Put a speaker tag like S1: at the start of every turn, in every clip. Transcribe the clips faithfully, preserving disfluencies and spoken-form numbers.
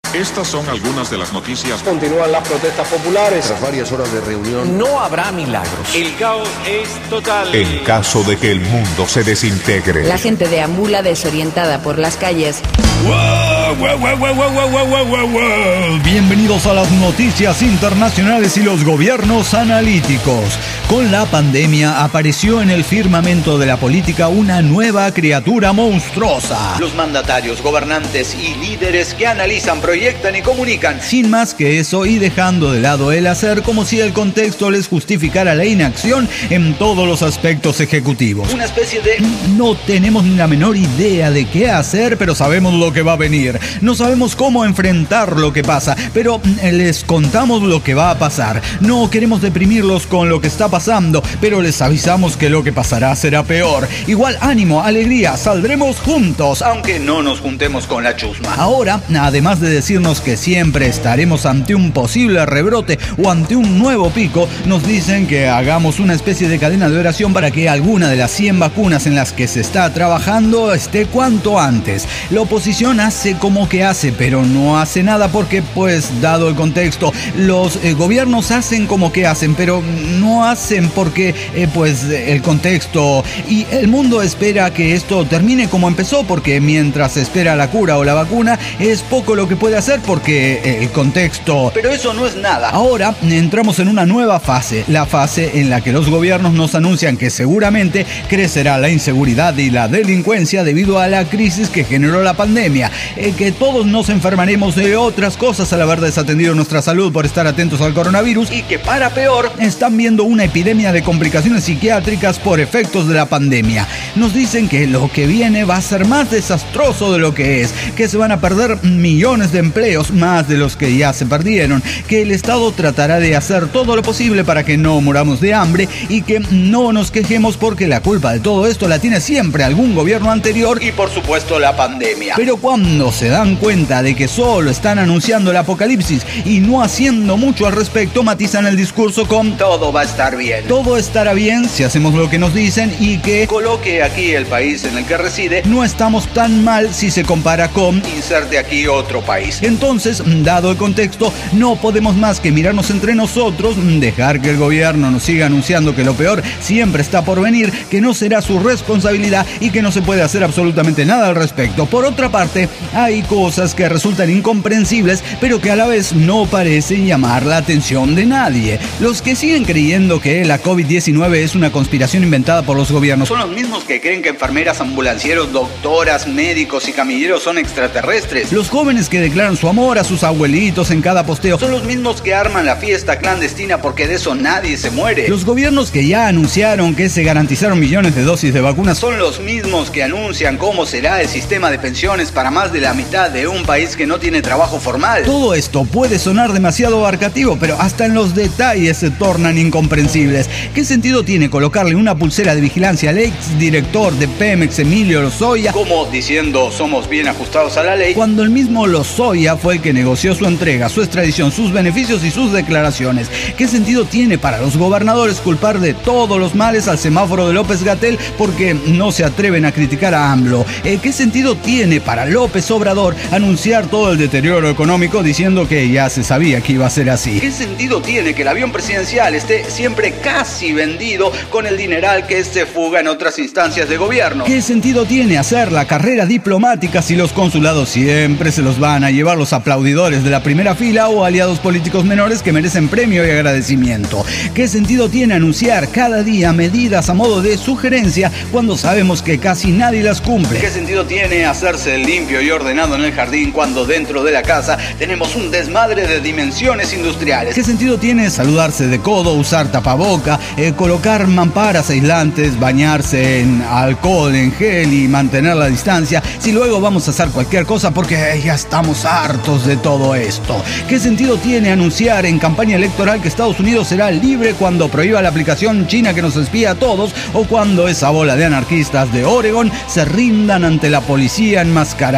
S1: Estas son algunas de las noticias.
S2: Continúan las protestas populares.
S3: Tras varias horas de reunión.
S4: No habrá milagros.
S5: El caos es total.
S6: En caso de que el mundo se desintegre.
S7: La gente deambula desorientada por las calles.
S8: ¡Wow, wow, wow, wow, wow, wow, wow, wow, wow! Bienvenidos a las noticias internacionales y los gobiernos analíticos. Con la pandemia apareció en el firmamento de la política una nueva criatura monstruosa.
S9: Los mandatarios, gobernantes y líderes que analizan, proyectan y comunican.
S8: Sin más que eso y dejando de lado el hacer, como si el contexto les justificara la inacción en todos los aspectos ejecutivos.
S9: Una especie de...
S8: No tenemos ni la menor idea de qué hacer, pero sabemos lo que va a venir. No sabemos cómo enfrentar lo que pasa, pero les contamos lo que va a pasar. No queremos deprimirlos con lo que está pasando, pero les avisamos que lo que pasará será peor. Igual ánimo, alegría, saldremos juntos,
S9: aunque no nos juntemos con la chusma.
S8: Ahora, además de decirnos que siempre estaremos ante un posible rebrote o ante un nuevo pico, nos dicen que hagamos una especie de cadena de oración para que alguna de las cien vacunas en las que se está trabajando esté cuanto antes. La oposición hace como que hace, pero no hace nada porque, pues, dado el contexto, los eh, gobiernos hacen como que hacen, pero no hacen porque, eh, pues, el contexto y el mundo espera que esto termine como empezó, porque mientras espera la cura o la vacuna, es poco lo que puede hacer porque el contexto...
S9: Pero eso no es nada.
S8: Ahora entramos en una nueva fase, la fase en la que los gobiernos nos anuncian que seguramente crecerá la inseguridad y la delincuencia debido a la crisis que generó la pandemia, eh, que todos nos enfermaremos de otras cosas al haber desatendido nuestra salud por estar atentos al coronavirus
S9: y que para peor
S8: están viendo una epidemia de complicaciones psiquiátricas por efectos de la pandemia. Nos dicen que lo que viene va a ser más desastroso de lo que es, que se van a perder millones de empleos, más de los que ya se perdieron, que el Estado tratará de hacer todo lo posible para que no muramos de hambre y que no nos quejemos porque la culpa de todo esto la tiene siempre algún gobierno anterior
S9: y por supuesto la pandemia.
S8: Pero cuando se dan cuenta de que solo están anunciando el apocalipsis y no haciendo mucho al respecto, matizan el discurso con
S9: todo va a estar bien.
S8: Todo estará bien si hacemos lo que nos dicen y que
S9: coloque aquí el país en el que reside.
S8: No estamos tan mal si se compara con
S9: inserte aquí otro país.
S8: Entonces, dado el contexto, no podemos más que mirarnos entre nosotros, dejar que el gobierno nos siga anunciando que lo peor siempre está por venir, que no será su responsabilidad y que no se puede hacer absolutamente nada al respecto. Por otra parte, hay cosas que resultan incomprensibles, pero que a la vez no parecen llamar la atención de nadie. Los que siguen creyendo que la covid diecinueve es una conspiración inventada por los gobiernos
S9: son los mismos que creen que enfermeras, ambulancieros, doctoras, médicos y camilleros son extraterrestres.
S8: Los jóvenes que declaran su amor a sus abuelitos en cada posteo
S9: son los mismos que arman la fiesta clandestina porque de eso nadie se muere.
S8: Los gobiernos que ya anunciaron que se garantizaron millones de dosis de vacunas
S9: son los mismos que anuncian cómo será el sistema de pensiones para más de la mitad de un país que no tiene trabajo formal.
S8: Todo esto puede sonar demasiado abarcativo, pero hasta en los detalles se tornan incomprensibles. ¿Qué sentido tiene colocarle una pulsera de vigilancia al ex director de Pemex, Emilio Lozoya,
S9: como diciendo somos bien ajustados a la ley,
S8: cuando el mismo Lozoya fue el que negoció su entrega, su extradición, sus beneficios y sus declaraciones? ¿Qué sentido tiene para los gobernadores culpar de todos los males al semáforo de López-Gatell porque no se atreven a criticar a AMLO? Eh, ¿Qué sentido tiene para López Obrador anunciar todo el deterioro económico diciendo que ya se sabía que iba a ser así?
S9: ¿Qué sentido tiene que el avión presidencial esté siempre casi vendido con el dineral que se fuga en otras instancias de gobierno?
S8: ¿Qué sentido tiene hacer la carrera diplomática si los consulados siempre se los van a llevar los aplaudidores de la primera fila o aliados políticos menores que merecen premio y agradecimiento? ¿Qué sentido tiene anunciar cada día medidas a modo de sugerencia cuando sabemos que casi nadie las cumple?
S9: ¿Qué sentido tiene hacerse limpio y ordenado en el jardín cuando dentro de la casa tenemos un desmadre de dimensiones industriales?
S8: ¿Qué sentido tiene saludarse de codo, usar tapaboca, eh, colocar mamparas aislantes, bañarse en alcohol, en gel y mantener la distancia si luego vamos a hacer cualquier cosa porque ya estamos hartos de todo esto? ¿Qué sentido tiene anunciar en campaña electoral que Estados Unidos será libre cuando prohíba la aplicación china que nos espía a todos o cuando esa bola de anarquistas de Oregon se rindan ante la policía enmascarada?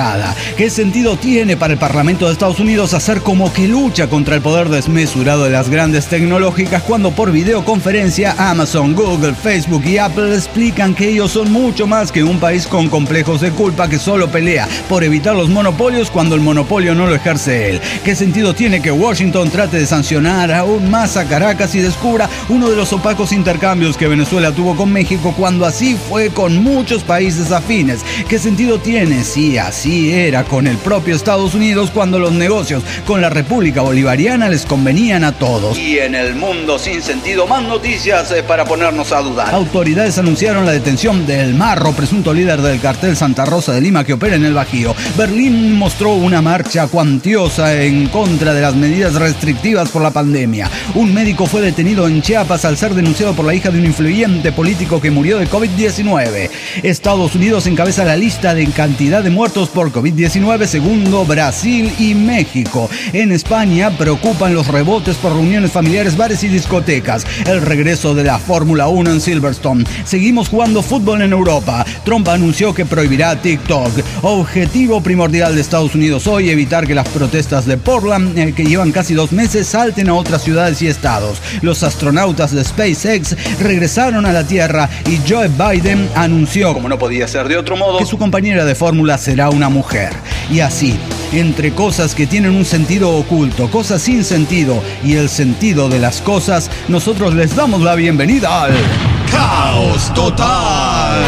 S8: ¿Qué sentido tiene para el Parlamento de Estados Unidos hacer como que lucha contra el poder desmesurado de las grandes tecnológicas cuando por videoconferencia Amazon, Google, Facebook y Apple explican que ellos son mucho más que un país con complejos de culpa que solo pelea por evitar los monopolios cuando el monopolio no lo ejerce él? ¿Qué sentido tiene que Washington trate de sancionar aún más a Caracas y descubra uno de los opacos intercambios que Venezuela tuvo con México cuando así fue con muchos países afines? ¿Qué sentido tiene si así era con el propio Estados Unidos cuando los negocios con la República Bolivariana les convenían a todos?
S9: Y en el mundo sin sentido, más noticias eh, para ponernos a dudar.
S8: Autoridades anunciaron la detención del Marro, presunto líder del cartel Santa Rosa de Lima que opera en el Bajío. Berlín mostró una marcha cuantiosa en contra de las medidas restrictivas por la pandemia. Un médico fue detenido en Chiapas al ser denunciado por la hija de un influyente político que murió de COVID diecinueve. Estados Unidos encabeza la lista de cantidad de muertos por COVID diecinueve, segundo Brasil y México. En España preocupan los rebotes por reuniones familiares, bares y discotecas. El regreso de la Fórmula uno en Silverstone. Seguimos jugando fútbol en Europa. Trump anunció que prohibirá TikTok. Objetivo primordial de Estados Unidos hoy, evitar que las protestas de Portland, eh, que llevan casi dos meses, salten a otras ciudades y estados. Los astronautas de SpaceX regresaron a la Tierra y Joe Biden anunció,
S9: como no podía ser de otro modo,
S8: que su compañera de fórmula será una mujer. Y así, entre cosas que tienen un sentido oculto, cosas sin sentido y el sentido de las cosas, nosotros les damos la bienvenida al Caos Total.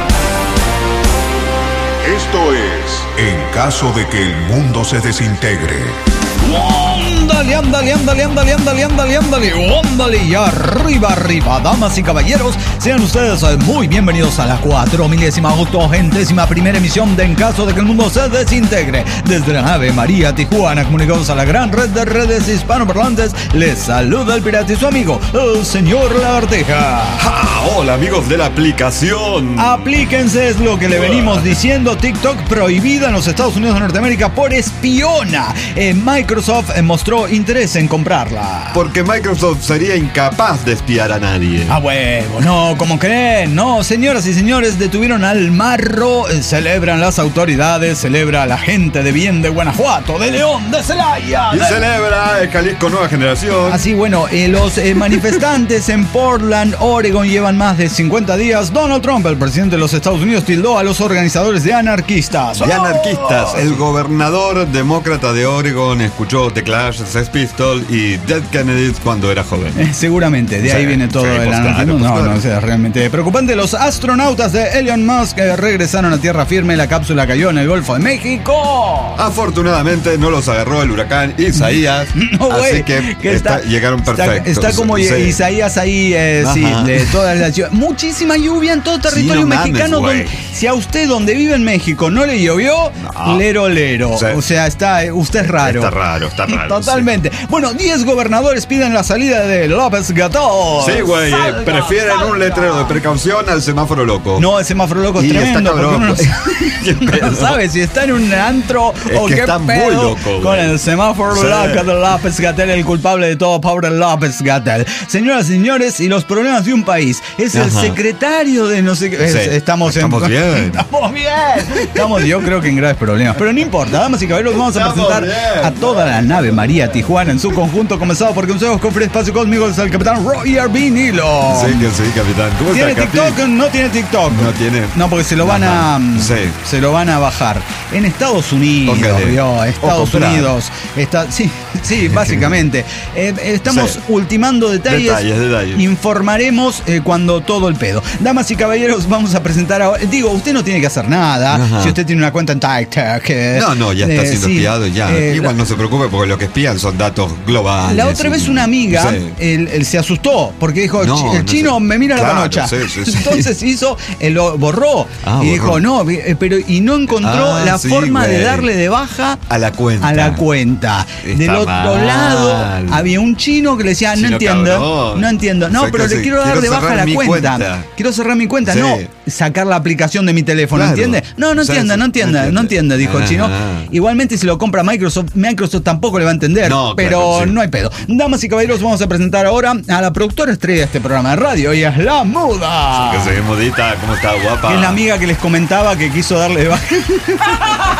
S6: Esto es En caso de que el mundo se desintegre.
S8: Ándale, ándale, ándale, ándale, ándale, ándale, ándale, ándale, y arriba, arriba, damas y caballeros, sean ustedes muy bienvenidos a la cuatro milésima octogentésima primera emisión de En caso de que el mundo se desintegre. Desde la nave María Tijuana, comunicados a la gran red de redes hispanoparlantes, les saluda el pirata y su amigo, el señor Lagarteja.
S3: ¡Ja! Hola amigos de la aplicación.
S8: Aplíquense, es lo que le venimos diciendo. TikTok prohibida en los Estados Unidos de Norteamérica por espiona. Eh, Microsoft eh, mostró interés en comprarla.
S3: Porque Microsoft sería incapaz de espiar a nadie.
S8: A huevo, no, ¿cómo creen? No, señoras y señores, detuvieron al Marro. Eh, celebran las autoridades, celebra la gente de bien de Guanajuato, de León, de Celaya.
S3: Y
S8: de...
S3: celebra el Jalisco Nueva Generación.
S8: Así, bueno, eh, los eh, manifestantes en Portland, Oregon, llevan más de cincuenta días. Donald Trump, el presidente de los Estados Unidos, tildó a los organizadores de anarquistas.
S3: De anarquistas. El gobernador demócrata de Oregon escuchó The Clash, Sex Pistols y Dead Kennedys cuando era joven.
S8: Eh, seguramente, de ahí sí, viene todo sí, el pues anarquismo. Claro, pues no, claro. no, o sea, realmente preocupante. Los astronautas de Elon Musk eh, regresaron a tierra firme. La cápsula cayó en el Golfo de México.
S3: Afortunadamente no los agarró el huracán Isaías. No, así que, que está, está, llegaron perfectos.
S8: Está, está como sí. Isaías ahí, eh, sí, de toda la ciudad. Muchísima lluvia en todo territorio sí, no mexicano. Mames, donde, si a usted donde vive en México no le llovió, no. lero, lero. Sí. O sea, está, usted es raro.
S3: Está raro, está raro.
S8: Totalmente. Sí. Bueno, diez gobernadores piden la salida de López-Gatell.
S3: Sí, güey. Eh, prefieren salga. un letrero de precaución al semáforo loco.
S8: No, el semáforo loco es y tremendo. Está cabrón, porque uno no, no sabe si está en un antro
S3: es
S8: o
S3: que
S8: qué
S3: está
S8: pedo
S3: muy loco,
S8: con el semáforo sí. loco de López-Gatell, el culpable de todo, pobre López-Gatell. Señoras y señores, y los problemas de un país. Es Ajá. el secretario de no sé qué.
S3: Sí.
S8: Es, estamos
S3: estamos
S8: en,
S3: bien.
S8: Estamos bien. Estamos, yo creo que en graves problemas. Pero no importa, damas y caballeros, vamos a presentar bien. a toda la nave María Tijuana en su conjunto, comenzado por consejos con free espacio cósmico, es el capitán Roy Arbinilo.
S3: Sí, que sí, capitán. ¿Cómo
S8: ¿Tiene
S3: está,
S8: TikTok? Capi? No tiene TikTok.
S3: No tiene.
S8: No, porque se lo van Ajá. a sí. se lo van a bajar. En Estados Unidos, yo, Estados Unidos. Está, sí, sí, básicamente. eh, estamos sí. ultimando detalles.
S3: Detalles, detalles.
S8: Informaremos eh, cuando todo el pedo. Damas y caballeros, vamos a presentar ahora. Digo, usted no tiene que hacer nada. Ajá. Si usted tiene una cuenta en TikTok. Eh,
S3: no, no, ya está eh, siendo sí, espiado ya. Eh, Igual la, no se preocupe porque lo que espían son datos globales.
S8: La otra vez una amiga sí. él, él se asustó porque dijo, no, el no chino sé. me mira claro, la panocha. Sí, sí, sí. Entonces hizo, él lo borró ah, y borró. dijo, no, pero y no encontró ah, la sí, forma güey. de darle de baja
S3: a la cuenta.
S8: A la cuenta. Está Del otro mal. lado había un chino que le decía, no chino entiendo, cabrón. no entiendo. No, o sea, pero le quiero dar quiero de baja la cuenta. cuenta. Quiero cerrar mi cuenta, sí. no sacar la aplicación de mi teléfono, claro. ¿entiende? No, no entiende, sí, no entiende, no entiende, dijo ah, el chino. Ah. Igualmente si lo compra Microsoft, Microsoft tampoco le va a entender, no, pero claro, sí. no hay pedo. Damas y caballeros, vamos a presentar ahora a la productora estrella de este programa de radio, y es la Muda.
S3: Sí, que se ve mudita, ¿cómo está, guapa?
S8: Es la amiga que les comentaba que quiso darle de baja.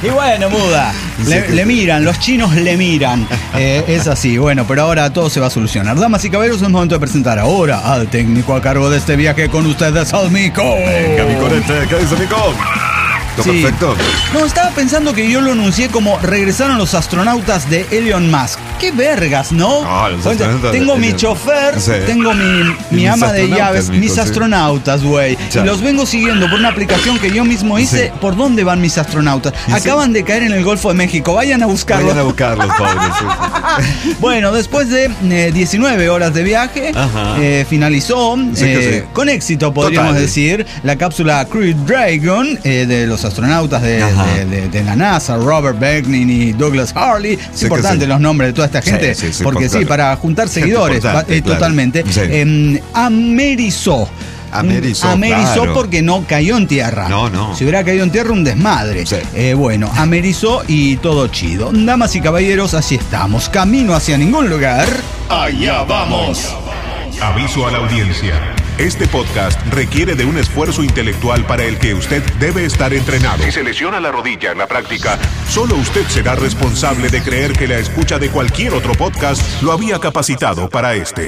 S8: Y bueno, muda, le, le miran, los chinos le miran. Eh, es así, bueno, pero ahora todo se va a solucionar. Damas y caballeros, es momento de presentar ahora al técnico a cargo de este viaje con ustedes, al Mico.
S3: Venga, mi corete, ¿qué dice Mico? ¿Todo
S8: Sí.
S3: perfecto?
S8: No, estaba pensando que yo lo anuncié como regresaron los astronautas de Elon Musk. ¡Qué vergas!, ¿no?
S3: Ah, los
S8: Cuenta,
S3: astronautas de
S8: tengo mi
S3: Elon.
S8: chofer,
S3: Sí.
S8: tengo mi,
S3: Y
S8: mi
S3: mis
S8: ama de
S3: astronautas,
S8: llaves,
S3: Mico,
S8: mis
S3: sí.
S8: astronautas, güey.
S3: Ya.
S8: Y los vengo siguiendo por una aplicación que yo mismo hice.
S3: Sí.
S8: ¿Por dónde van mis astronautas?
S3: ¿Y sí?
S8: Acaban de caer en el Golfo de México. Vayan a buscarlos.
S3: Vayan a buscarlos, pobres. sí.
S8: Bueno, después de eh, diecinueve horas de viaje,
S3: Ajá.
S8: eh, finalizó
S3: Sí que
S8: eh,
S3: sí.
S8: con éxito, podríamos
S3: Total.
S8: decir, la cápsula Crew Dragon eh, de los astronautas de,
S3: Ajá.
S8: de- de- de la NASA, Robert Beckman y Douglas Harley. Es
S3: Sí
S8: importante
S3: que sí.
S8: los nombres de toda esta
S3: Sí,
S8: gente,
S3: sí, sí,
S8: porque
S3: por
S8: sí,
S3: claro.
S8: para juntar
S3: Gente
S8: seguidores,
S3: importante,
S8: va- eh,
S3: claro.
S8: totalmente.
S3: Sí.
S8: Eh, amerizó.
S3: Amerizó,
S8: Amerizó
S3: claro.
S8: porque no cayó en tierra.
S3: No, no.
S8: Si hubiera caído en tierra, un desmadre.
S3: Sí.
S8: Eh, bueno, amerizó y todo chido. Damas y caballeros, así estamos. Camino hacia ningún lugar.
S6: Allá vamos. Aviso a la audiencia. Este podcast requiere de un esfuerzo intelectual para el que usted debe estar entrenado. Si se lesiona la rodilla en la práctica, solo usted será responsable de creer que la escucha de cualquier otro podcast lo había capacitado para este.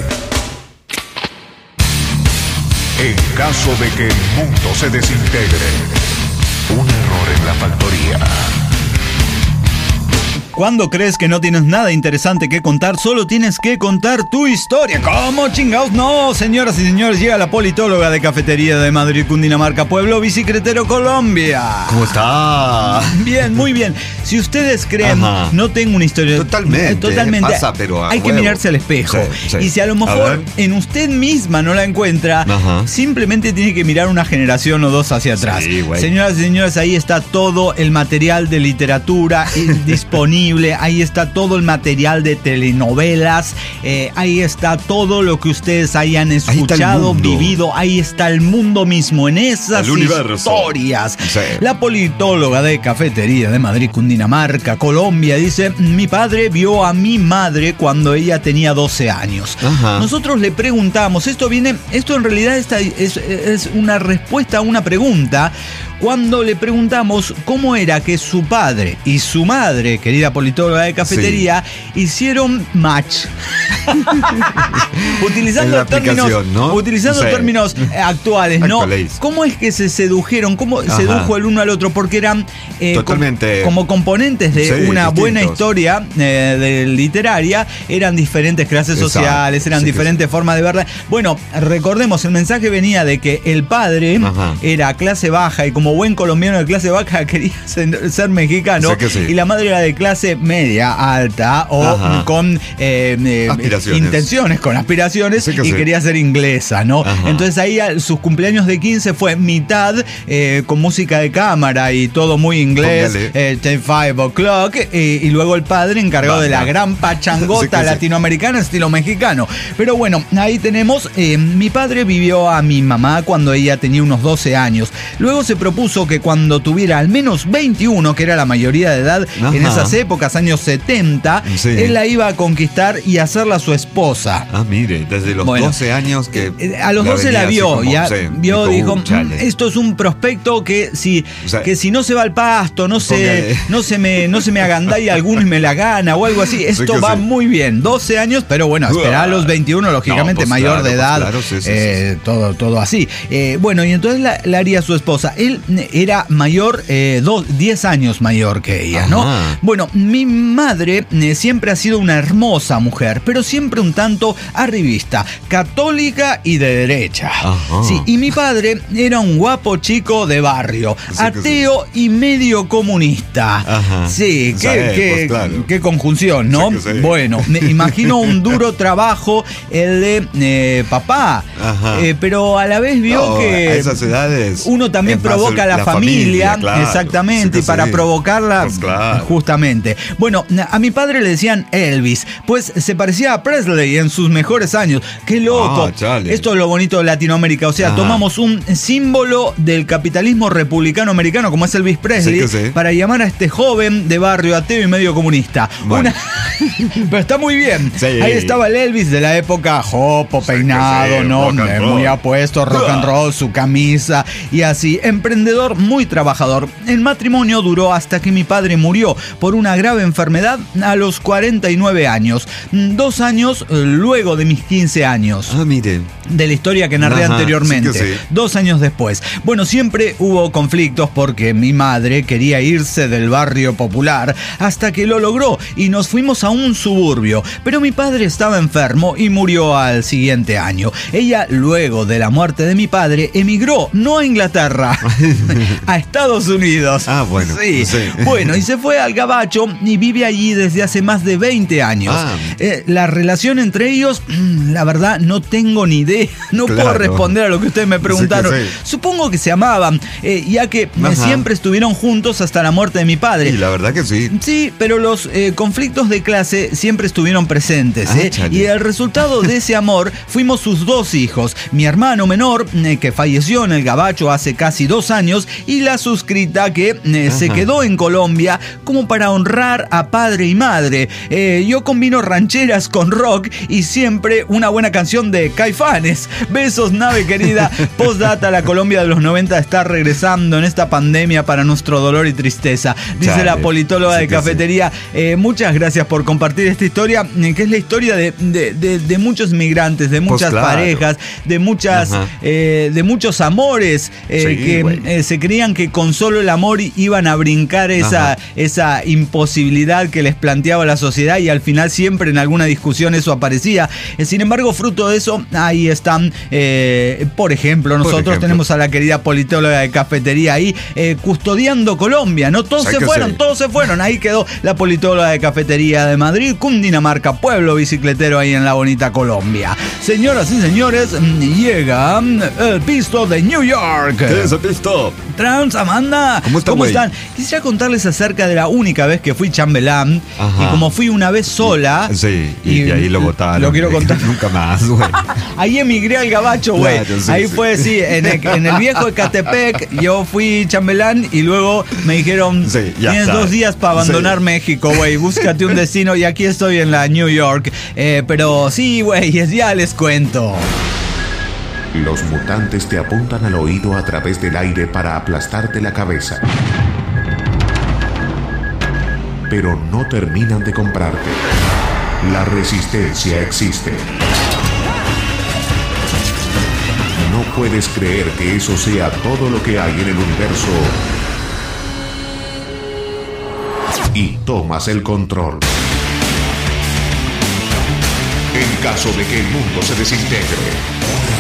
S6: En caso de que el mundo se desintegre, un error en la factoría.
S8: Cuando crees que no tienes nada interesante que contar, solo tienes que contar tu historia. ¿Cómo chingados? No, señoras y señores, llega la politóloga de Cafetería de Madrid, Cundinamarca, Pueblo Bicicletero, Colombia.
S3: ¿Cómo está?
S8: Bien, muy bien. Si ustedes creen,
S3: Ajá.
S8: no tengo una historia.
S3: Totalmente,
S8: eh, Totalmente.
S3: pasa, pero a
S8: hay que
S3: huevo.
S8: mirarse al espejo.
S3: Sí, sí.
S8: Y si a lo
S3: A
S8: mejor
S3: ver.
S8: en usted misma no la encuentra,
S3: Ajá.
S8: simplemente tiene que mirar una generación o dos hacia atrás.
S3: Sí, güey.
S8: Señoras y señores, ahí está todo el material de literatura eh, disponible. Ahí está todo el material de telenovelas. eh, ahí está todo lo que ustedes hayan
S3: está el
S8: escuchado,
S3: mundo.
S8: vivido. Ahí está el mundo mismo en esas
S3: El universo.
S8: historias.
S3: Sí.
S8: La politóloga de Cafetería de Madrid, Cundinamarca, Colombia, dice: mi padre vio a mi madre cuando ella tenía doce años.
S3: Ajá.
S8: Nosotros le preguntamos, esto viene, esto en realidad está- es, es una respuesta a una pregunta. Cuando le preguntamos cómo era que su padre y su madre, querida politóloga de Cafetería, hicieron match.
S3: En
S8: utilizando
S3: la
S8: términos,
S3: aplicación, ¿no?
S8: utilizando
S3: Sí.
S8: términos eh, actuales, ¿no?
S3: Actuales.
S8: ¿Cómo es que se sedujeron? ¿Cómo
S3: Ajá.
S8: sedujo el uno al otro? Porque eran eh,
S3: Totalmente.
S8: com- como componentes de
S3: Sí,
S8: una
S3: distintos.
S8: buena historia eh, de literaria, eran diferentes clases
S3: Exacto.
S8: sociales, eran
S3: Sí que
S8: diferentes formas de verla. Bueno, recordemos, el mensaje venía de que el padre
S3: Ajá.
S8: era clase baja y como buen colombiano de clase baja quería ser, ser mexicano,
S3: Sí que sí.
S8: y la madre era de clase media, alta o
S3: Ajá.
S8: con eh, eh,
S3: Aspiraciones.
S8: intenciones, con aspiraciones,
S3: Sí que
S8: y
S3: sí.
S8: quería ser inglesa, ¿no?
S3: Ajá.
S8: Entonces ahí a- sus cumpleaños de quince fue mitad eh, con música de cámara y todo muy inglés,
S3: Póngale.
S8: eh, ten five o'clock, eh, y luego el padre encargado de la
S3: Vaya.
S8: gran
S3: Sí
S8: pachangota
S3: que sí.
S8: latinoamericana estilo mexicano. Pero bueno, ahí tenemos, eh, mi padre vivió a mi mamá cuando ella tenía unos doce años. Luego se propuso que cuando tuviera al menos veintiuno, que era la mayoría de edad
S3: Ajá.
S8: en esas épocas, años setenta,
S3: Sí.
S8: él la iba a conquistar y hacerla su esposa.
S3: Ah, mire, desde los
S8: Bueno,
S3: doce años que...
S8: Eh, A los doce
S3: venía
S8: la
S3: así
S8: vio,
S3: como,
S8: ya
S3: sí,
S8: vio, dijo,
S3: "Uh, chale".
S8: "Mm, esto es un prospecto que si,
S3: O sea,
S8: que si no se va al pasto, no se,
S3: póngale.
S8: no se me, no se me agandalla alguno y me la gana o algo así. Esto
S3: que
S8: va
S3: sí.
S8: muy bien. doce años, pero bueno, esperar a los veintiuno, lógicamente,
S3: No, pues
S8: mayor
S3: claro,
S8: de
S3: pues
S8: edad.
S3: claro, sí, sí,
S8: eh,
S3: sí, sí.
S8: Todo, todo así. Eh, bueno, y entonces la, la haría su esposa. Él eh, era mayor, eh, dos, diez años mayor que ella, ¿no?
S3: Ajá.
S8: Bueno, mi madre eh, siempre ha sido una hermosa mujer, pero siempre un tanto arribista, católica y de derecha.
S3: Ajá.
S8: Sí, y mi padre era un guapo chico de barrio,
S3: Sí que
S8: ateo y medio comunista.
S3: Ajá.
S8: Sí,
S3: O
S8: qué,
S3: sea, eh,
S8: qué-
S3: pues claro.
S8: qué conjunción, ¿no?
S3: Sí que sí.
S8: Bueno, me imagino un duro trabajo el de eh, papá,
S3: Ajá.
S8: eh, pero a la vez vio
S3: No,
S8: que
S3: a esas edades
S8: uno también
S3: es más
S8: provoca
S3: el-
S8: la,
S3: la
S8: familia,
S3: familia, claro.
S8: exactamente,
S3: Sí que
S8: y para
S3: sí.
S8: provocarla,
S3: Pues claro.
S8: justamente. Bueno, a mi padre le decían Elvis, pues se parecía a Presley en sus mejores años. ¡Qué loco!
S3: Ah, chale.
S8: Esto es lo bonito de Latinoamérica, o sea,
S3: Ajá.
S8: tomamos un símbolo del capitalismo republicano americano como es Elvis Presley
S3: Sí que sí.
S8: para llamar a este joven de barrio ateo y medio comunista.
S3: Bueno.
S8: Una... Pero está muy bien.
S3: Sí.
S8: Ahí estaba el Elvis de la época, jopo, peinado,
S3: sí,
S8: ¿no?
S3: rock and
S8: Muy
S3: roll.
S8: apuesto, rock and roll, su camisa y así. Emprendedor, muy trabajador. El matrimonio duró hasta que mi padre murió por una grave enfermedad a los cuarenta y nueve años. Dos años luego de mis quince años.
S3: Ah, mire.
S8: De la historia que narré
S3: Ajá,
S8: anteriormente.
S3: sí que sí.
S8: Dos años después. Bueno, siempre hubo conflictos porque mi madre quería irse del barrio popular hasta que lo logró y nos fuimos a un suburbio. Pero mi padre estaba enfermo y murió al siguiente año. Ella, luego de la muerte de mi padre, emigró, no a Inglaterra, a Estados Unidos.
S3: Ah, bueno.
S8: Sí.
S3: sí.
S8: Bueno, y se fue al Gabacho y vive allí desde hace más de veinte años.
S3: Ah.
S8: Eh, la relación entre ellos, la verdad, no tengo ni idea. No
S3: Claro.
S8: puedo responder a lo que ustedes me preguntaron.
S3: Sí que sí.
S8: Supongo que se amaban, eh, ya que eh,
S3: Ajá.
S8: siempre estuvieron juntos hasta la muerte de mi padre.
S3: Y la verdad que sí.
S8: Sí, pero los eh, conflictos de clase siempre estuvieron presentes.
S3: Ah,
S8: ¿eh?
S3: chale.
S8: Y el resultado de ese amor fuimos sus dos hijos. Mi hermano menor, eh, que falleció en el Gabacho hace casi dos años, y la suscrita que eh, se quedó en Colombia como para honrar a padre y madre. Eh, yo combino rancheras con rock y siempre una buena canción de Caifanes. Besos, nave querida. Postdata, la Colombia de los noventa está regresando en esta pandemia para nuestro dolor y tristeza. Dice
S3: Chale.
S8: la politóloga
S3: Sí
S8: de
S3: que
S8: cafetería. Eh, muchas gracias por compartir esta historia, eh, que es la historia de, de, de, de muchos migrantes, de muchas
S3: Pues claro.
S8: parejas, de muchas eh, de muchos amores eh,
S3: Sí,
S8: que
S3: güey.
S8: eh, se creían que con solo el amor iban a brincar esa,
S3: Ajá.
S8: esa imposibilidad que les planteaba la sociedad, y al final siempre en alguna discusión eso aparecía. Eh, sin embargo, fruto de eso, ahí están, eh, por ejemplo, nosotros
S3: ejemplo.
S8: tenemos a la querida politóloga de cafetería ahí eh, custodiando Colombia, ¿no? Todos
S3: Sí
S8: se
S3: que
S8: fueron,
S3: sí.
S8: todos se fueron. Ahí quedó la politóloga de cafetería de Madrid, Cundinamarca, pueblo bicicletero ahí en la bonita Colombia. Señoras y señores, llega el pisto de New York.
S3: ¿Qué es esto?
S8: Trans, Amanda,
S3: ¿Cómo está, güey?
S8: están? Quisiera contarles acerca de la única vez que fui chambelán.
S3: Ajá.
S8: Y como fui una vez sola.
S3: Sí, y, y ahí lo botaron.
S8: Lo quiero contar.
S3: Nunca más, güey.
S8: Ahí emigré al Gabacho, güey.
S3: Claro, sí,
S8: ahí
S3: sí.
S8: fue, sí, en el, en el viejo Ecatepec. Yo fui chambelán y luego me dijeron:
S3: Sí, ya
S8: tienes
S3: está.
S8: dos días para abandonar
S3: Sí.
S8: México, güey. Búscate un destino. Y aquí estoy en la New York. Eh, pero sí, güey, ya les cuento.
S6: Los mutantes te apuntan al oído a través del aire para aplastarte la cabeza. Pero no terminan de comprarte. La resistencia existe. No puedes creer que eso sea todo lo que hay en el universo. Y tomas el control. En caso de que el mundo se desintegre.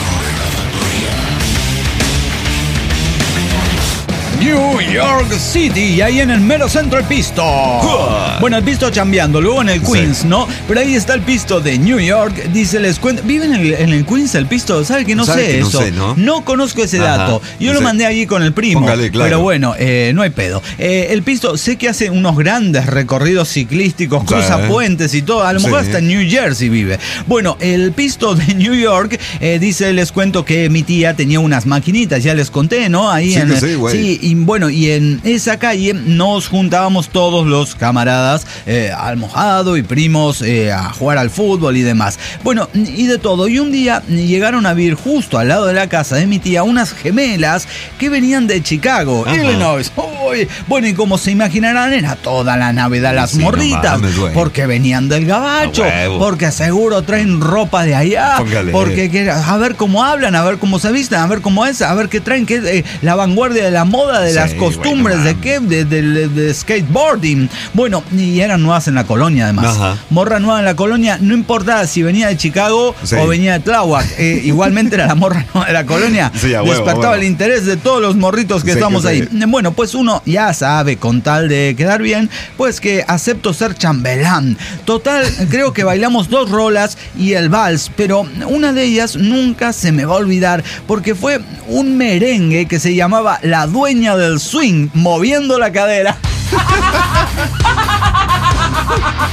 S8: New York City, y ahí en el mero centro el pisto. Bueno, el pisto chambeando, luego en el Queens,
S3: Sí.
S8: ¿no? Pero ahí está el pisto de New York. Dice, les cuento, ¿vive en el, en el Queens el pisto? ¿Sabe que no
S3: ¿Sabe
S8: sé
S3: que no
S8: eso?
S3: sé, no?
S8: conozco ese
S3: Ajá,
S8: dato. Yo lo
S3: sí.
S8: mandé allí con el primo.
S3: Póngale, claro.
S8: Pero bueno, eh, no hay pedo. Eh, el pisto, sé que hace unos grandes recorridos ciclísticos,
S3: Sí.
S8: cruza puentes y todo. A lo mejor
S3: Sí.
S8: hasta en New Jersey vive. Bueno, el pisto de New York, eh, dice, les cuento que mi tía tenía unas maquinitas, ya les conté, ¿no? Ahí
S3: Sí
S8: en
S3: que sí, güey.
S8: sí, y bueno, y en esa calle nos juntábamos todos los camaradas eh, al mojado y primos eh, a jugar al fútbol y demás. Bueno, y de todo. Y un día llegaron a vivir justo al lado de la casa de mi tía unas gemelas que venían de Chicago,
S3: Ajá.
S8: Illinois. Uy, bueno, y como se imaginarán, era toda la Navidad las
S3: Sí, no
S8: morritas.
S3: mames, güey.
S8: Porque venían del Gabacho,
S3: A huevo.
S8: porque seguro traen ropa de allá,
S3: Póngale.
S8: porque que- a ver cómo hablan, a ver cómo se visten, a ver cómo es, a ver qué traen, qué, eh, la vanguardia de la moda, de
S3: Sí,
S8: las costumbres,
S3: güey,
S8: de
S3: no
S8: qué, de, de- de- de skateboarding. Bueno, y eran nuevas en la colonia además.
S3: Ajá.
S8: Morra nueva en la colonia, no importaba si venía de Chicago
S3: Sí.
S8: o venía de Tláhuac, eh, igualmente era la morra nueva de la colonia.
S3: Sí, a huevo,
S8: Despertaba
S3: a huevo.
S8: el interés de todos los morritos que
S3: Sí,
S8: estamos
S3: que
S8: ahí.
S3: sí.
S8: Bueno, pues uno ya sabe, con tal de quedar bien, pues que acepto ser chambelán. Total, creo que bailamos dos rolas y el vals, pero una de ellas nunca se me va a olvidar, porque fue un merengue que se llamaba La Dueña del Swing, moviendo la cadera.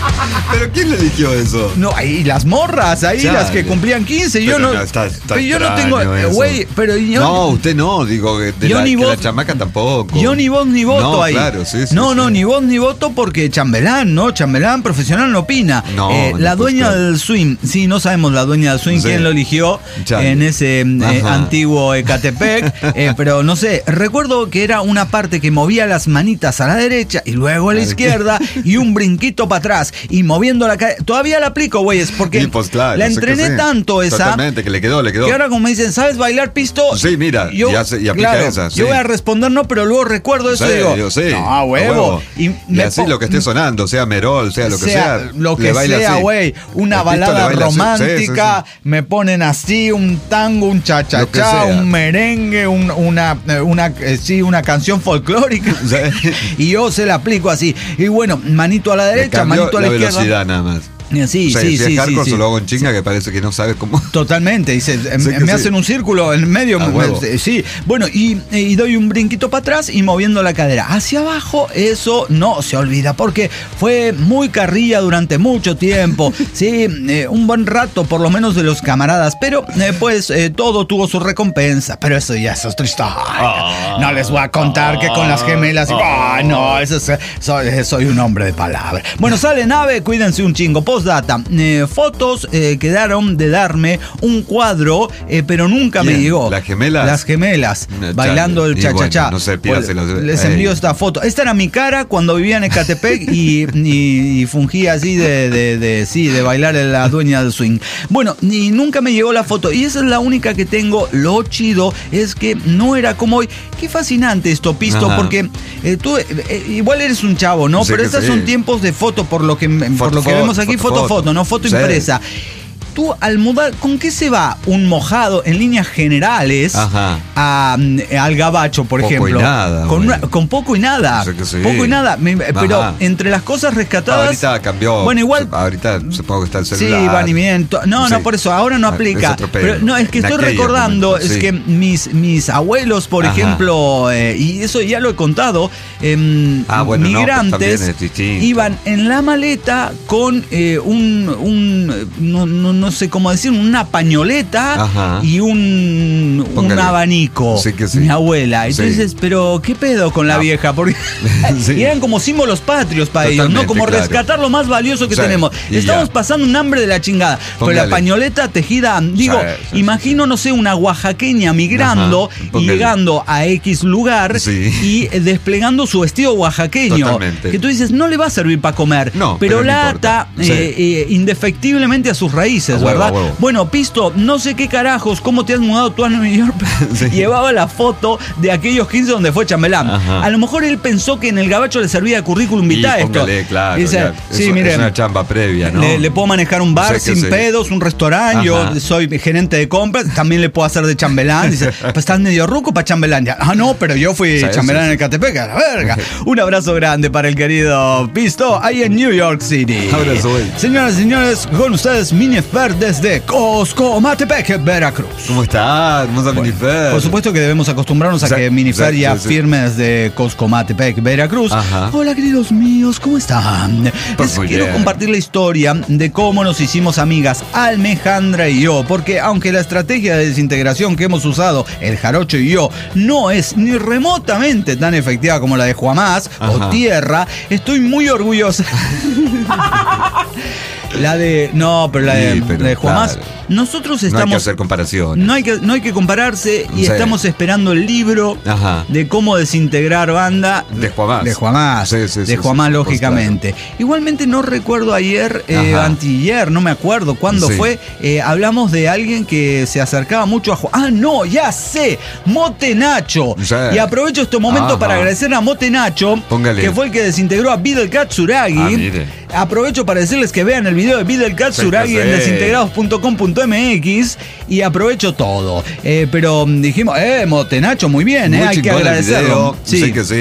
S3: ¿Pero quién le eligió eso?
S8: No, y las morras ahí,
S3: Chale.
S8: las que cumplían quince, yo
S3: Pero
S8: no,
S3: no, está- está
S8: pero yo no tengo,
S3: extraño eso.
S8: güey, pero yo
S3: No, usted no, digo, que de
S8: Yo
S3: la,
S8: ni
S3: que
S8: voz-
S3: la chamaca tampoco.
S8: Yo ni voz ni voto
S3: No,
S8: ahí.
S3: claro, sí, sí,
S8: no,
S3: sí.
S8: no, ni voz ni voto porque chambelán, ¿no? Chambelán profesional no opina.
S3: No,
S8: Eh,
S3: no
S8: la
S3: puede
S8: dueña
S3: ser.
S8: del swing, sí, no sabemos la dueña del swing
S3: Sí.
S8: quién lo eligió
S3: Chale.
S8: en ese eh,
S3: Ajá.
S8: antiguo Ecatepec, eh, pero no sé, recuerdo que era una parte que movía las manitas a la derecha y luego a la izquierda y un brinquito para atrás y moviendo la cadera. Todavía la aplico, güeyes, porque
S3: Y pues claro,
S8: la
S3: sé que
S8: entrené
S3: sí.
S8: tanto esa.
S3: Totalmente, que le quedó, le quedó.
S8: Que ahora como me dicen, ¿sabes bailar pisto?
S3: Sí, mira, y hace- y aplica
S8: claro,
S3: esa, sí.
S8: Yo voy a responder no, pero luego recuerdo eso
S3: Sí,
S8: y digo,
S3: yo sí,
S8: no, a
S3: a
S8: huevo.
S3: huevo.
S8: Y,
S3: Y
S8: me
S3: así
S8: po-
S3: lo que esté sonando, sea Merol, sea lo que sea,
S8: lo
S3: le
S8: que
S3: baila
S8: sea,
S3: así.
S8: güey, una
S3: El pisto le
S8: balada
S3: baila así.
S8: romántica,
S3: Sí, sí,
S8: me ponen así un tango, un
S3: Lo que
S8: cha-cha-cha,
S3: sea.
S8: un merengue, un- una, eh, una, eh, sí, una canción folclórica.
S3: Sí.
S8: Y yo se la aplico así. Y bueno, manito a la
S3: Le
S8: derecha,
S3: cambió
S8: manito a
S3: la
S8: la izquierda.
S3: velocidad nada más.
S8: Eh, Sí,
S3: O sea,
S8: sí,
S3: si
S8: sí,
S3: es hardcore,
S8: sí,
S3: se
S8: sí.
S3: lo hago en chinga que parece que no sabe cómo.
S8: Totalmente, dice, em-
S3: Sí que
S8: me
S3: sí.
S8: hacen un círculo en medio,
S3: A
S8: me-
S3: huevo.
S8: me- sí, bueno, y, y doy un brinquito para atrás y moviendo la cadera hacia abajo, eso no se olvida, porque fue muy carrilla durante mucho tiempo, sí, eh, un buen rato por lo menos de los camaradas, pero eh, pues eh, todo tuvo su recompensa, pero eso ya es otra historia, no les voy a contar que con las gemelas, y, ah, no, eso es- soy, soy un hombre de palabra. Bueno, sale nave, cuídense un chingo, postdata, eh, fotos eh, quedaron de darme un cuadro, eh, pero nunca me
S3: ¿Quién?
S8: llegó.
S3: ¿Las gemelas?
S8: Las gemelas,
S3: Eh,
S8: bailando el
S3: y
S8: cha-cha-cha.
S3: bueno, no sé,
S8: Pues,
S3: pídaselos.
S8: les
S3: Ey.
S8: envío esta foto. Esta era mi cara cuando vivía en Ecatepec y, y, y fungía así de, de, de- sí, de bailar en la dueña del swing. Bueno, y nunca me llegó la foto. Y esa es la única que tengo. Lo chido es que no era como hoy. Qué fascinante esto, Pisto,
S3: Ajá.
S8: porque eh, tú eh, eh, igual eres un chavo, ¿no?
S3: Sí
S8: Pero
S3: que
S8: estos
S3: sí.
S8: son tiempos de foto, por lo que, por
S3: Foto,
S8: lo que
S3: foto,
S8: vemos aquí,
S3: foto,
S8: foto, foto,
S3: foto.
S8: no foto
S3: Sí.
S8: impresa. Tú al mudar, ¿con qué se va un mojado en líneas generales
S3: Ajá.
S8: a, mm, al gabacho, por
S3: Poco y
S8: ejemplo?
S3: nada,
S8: con,
S3: güey.
S8: una- con poco y nada.
S3: Sé que sí.
S8: Poco y nada. Me- pero
S3: Ajá.
S8: entre las cosas rescatadas.
S3: Ahorita cambió.
S8: Bueno, igual.
S3: Ahorita supongo que está el
S8: Sí,
S3: celular.
S8: vanimiento. No, no,
S3: Sí.
S8: por eso, ahora no
S3: Ah, es
S8: aplica.
S3: otro pedo.
S8: Pero no, es que
S3: En
S8: estoy
S3: aquellos
S8: recordando,
S3: momentos,
S8: es
S3: sí.
S8: que mis, mis abuelos, por
S3: Ajá.
S8: ejemplo, eh, y eso ya lo he contado, em,
S3: Ah, bueno, no, pues
S8: migrantes
S3: también es distinto.
S8: iban en la maleta con eh, un, un no, no, no sé cómo decir, una pañoleta
S3: Ajá.
S8: y un, un
S3: Póngale.
S8: abanico.
S3: Sí que sí.
S8: Mi abuela. Y tú
S3: Sí.
S8: dices, pero ¿qué pedo con la
S3: No.
S8: vieja? Porque
S3: Sí.
S8: y eran como símbolos patrios para ellos, ¿no?
S3: Totalmente,
S8: Como
S3: claro.
S8: rescatar lo más valioso que
S3: Sí,
S8: tenemos.
S3: y
S8: Estamos
S3: ya.
S8: pasando un hambre de la chingada. Pero
S3: Póngale.
S8: la pañoleta tejida, digo,
S3: Sí, sí,
S8: imagino, no sé, una oaxaqueña migrando
S3: Ajá,
S8: y
S3: póngale.
S8: llegando a X lugar
S3: Sí.
S8: y eh, desplegando su vestido oaxaqueño.
S3: Totalmente.
S8: Que tú dices, no le va a servir para comer.
S3: No,
S8: pero,
S3: pero no
S8: la
S3: importa.
S8: ata
S3: Sí.
S8: eh, eh, indefectiblemente a sus raíces,
S3: A huevo,
S8: ¿verdad?
S3: a huevo.
S8: Bueno, Pisto, no sé qué carajos, cómo te has mudado tú a Nueva York.
S3: Sí.
S8: Llevaba la foto de aquellos quince donde fue chambelán.
S3: Ajá.
S8: A lo mejor él pensó que en el gabacho le servía de currículum
S3: Y
S8: vitae esto.
S3: póngale, claro.
S8: Dice,
S3: ya,
S8: sí,
S3: eso-
S8: mire,
S3: es una chamba previa, ¿no?
S8: le, le puedo manejar un bar
S3: Sé que
S8: sin
S3: sí.
S8: pedos, un restaurante, yo
S3: Ajá.
S8: soy gerente de compras, también le puedo hacer de chambelán. Dice, pues estás medio ruco para chambelán. Ya, ah, no, pero yo fui
S3: Sí,
S8: chambelán
S3: sí,
S8: en
S3: sí.
S8: el Catepec, a la verga. Un abrazo grande para el querido Pisto, ahí en New York City.
S3: Abrazo, güey.
S8: Señoras y señores, con ustedes Minifer desde Coscomatepec, Veracruz.
S3: ¿Cómo está? Hermosa Minifer.
S8: Por supuesto que debemos acostumbrarnos a
S3: Sí,
S8: que Minifer
S3: sí,
S8: ya
S3: sí, sí.
S8: firme desde Coscomatepec, Veracruz.
S3: Ajá.
S8: Hola, queridos míos, ¿cómo están?
S3: Pues
S8: Les
S3: muy
S8: quiero
S3: bien.
S8: compartir la historia de cómo nos hicimos amigas Almejandra y yo, porque aunque la estrategia de desintegración que hemos usado, el Jarocho y yo, no es ni remotamente tan efectiva como la de Juamás o
S3: Ajá.
S8: Tierra, estoy muy orgullosa. La de. No, pero la de,
S3: Sí, pero
S8: la de Juamás.
S3: claro.
S8: Nosotros
S3: No hay que
S8: estamos.
S3: hacer comparaciones.
S8: No hay que, no hay que compararse y
S3: Sí.
S8: estamos esperando el libro
S3: Ajá.
S8: de cómo desintegrar banda.
S3: De Juamás.
S8: De Juamás.
S3: Sí, sí,
S8: de
S3: sí,
S8: Juamás,
S3: sí, pues,
S8: lógicamente. Igualmente no recuerdo ayer, eh,
S3: Ajá.
S8: antier, no me acuerdo cuándo
S3: Sí.
S8: fue. eh, hablamos de alguien que se acercaba mucho a Juan. Ah, no, ya sé. Mote Nacho.
S3: Sí.
S8: Y aprovecho este momento
S3: Ajá.
S8: para agradecer a Mote Nacho,
S3: Póngale.
S8: que fue el que desintegró a Vidal Katsuragi.
S3: Ah, mire.
S8: Aprovecho para decirles que vean el video de Vidal Katsuragi
S3: Sí, que
S8: en
S3: sí.
S8: desintegrados punto com punto m x y aprovecho todo. Eh, pero mm, dijimos, eh, Motenacho, muy bien, eh,
S3: Muy
S8: hay que
S3: chingón el
S8: agradecerlo.
S3: video.
S8: Sí.
S3: Sí que sí.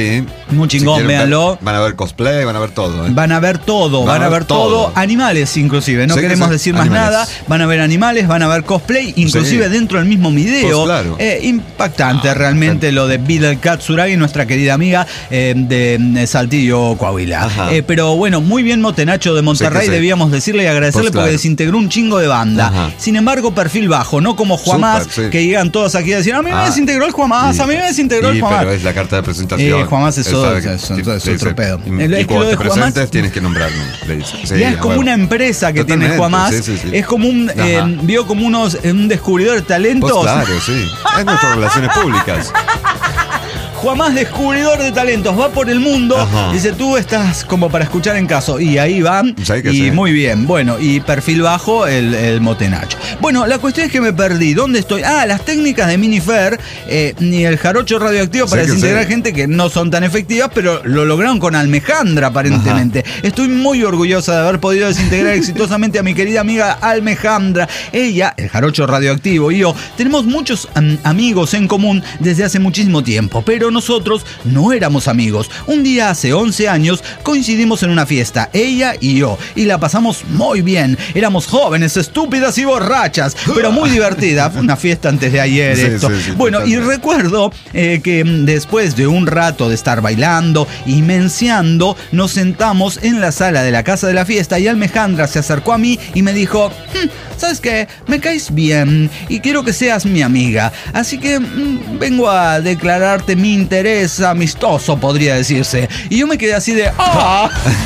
S8: Muy chingón,
S3: quieren
S8: véanlo.
S3: ver- van a ver cosplay, van a ver todo. ¿eh?
S8: Van a ver todo, van, a ver todo.
S3: todo.
S8: Animales inclusive, no
S3: Sí, que
S8: queremos
S3: sí,
S8: decir más
S3: animales.
S8: nada. Van a ver animales, van a ver cosplay, inclusive
S3: Sí.
S8: dentro del mismo video.
S3: Pues claro.
S8: Eh, impactante
S3: Ah,
S8: realmente
S3: impactante.
S8: lo de Vidal Katsuragi, nuestra querida amiga eh, de eh, Saltillo, Coahuila.
S3: Ajá.
S8: Eh, pero bueno, muy bien Motenacho de Monterrey,
S3: Sí que sí.
S8: debíamos decirle y agradecerle
S3: Pues claro.
S8: porque desintegró un chingo de banda.
S3: Ajá.
S8: Sin embargo, perfil bajo, no como Juamás,
S3: Súper, sí.
S8: que llegan todos aquí a decir, a mí me
S3: Ah.
S8: desintegró el Juamás, a mí me desintegró el
S3: Sí,
S8: Juamás.
S3: pero es la carta de presentación.
S8: Eh, Juamás es
S3: Él
S8: otro-
S3: sabe que-
S8: es otro- es
S3: sí,
S8: otro
S3: sí.
S8: pedo.
S3: Y,
S8: El-
S3: y
S8: es que
S3: cuando
S8: lo de
S3: te
S8: Juamás-
S3: presentes tienes que nombrarme, le dice. Sí,
S8: ya es
S3: a
S8: como
S3: huevo.
S8: una empresa que
S3: Totalmente,
S8: tiene Juamás.
S3: sí, sí, sí.
S8: Es como un.
S3: Ajá.
S8: eh, vio como unos. eh, un descubridor de talentos.
S3: Pues claro, sí. Es nuestras relaciones públicas.
S8: Juamás, descubridor de talentos, va por el mundo.
S3: Ajá.
S8: Dice, tú estás como para escuchar en caso. Y ahí van.
S3: Sí que
S8: y
S3: sí.
S8: muy bien. Bueno, y perfil bajo, el, el Motenacho. Bueno, la cuestión es que me perdí. ¿Dónde estoy? Ah, las técnicas de Minifer, eh, ni el jarocho radioactivo para
S3: Sí que
S8: desintegrar
S3: sí.
S8: gente que no son tan efectivas, pero lo lograron con Almejandra, aparentemente. Estoy muy orgullosa de haber podido desintegrar exitosamente a mi querida amiga Almejandra. Ella, el jarocho radioactivo y yo, tenemos muchos am, amigos en común desde hace muchísimo tiempo, pero nosotros no éramos amigos. Un día hace once años coincidimos en una fiesta, ella y yo, y la pasamos muy bien. Éramos jóvenes, estúpidas y borrachas, pero muy divertida. Fue una fiesta antes de ayer
S3: Sí,
S8: esto.
S3: sí, sí,
S8: bueno, y
S3: totalmente.
S8: recuerdo eh, que mm, después de un rato de estar bailando y menseando, nos sentamos en la sala de la casa de la fiesta y Almejandra se acercó a mí y me dijo, "Hmm, ¿sabes qué? Me caes bien y quiero que seas mi amiga. Así que mm, vengo a declararte mi interés amistoso, podría decirse". Y yo me quedé así de, ¡ah!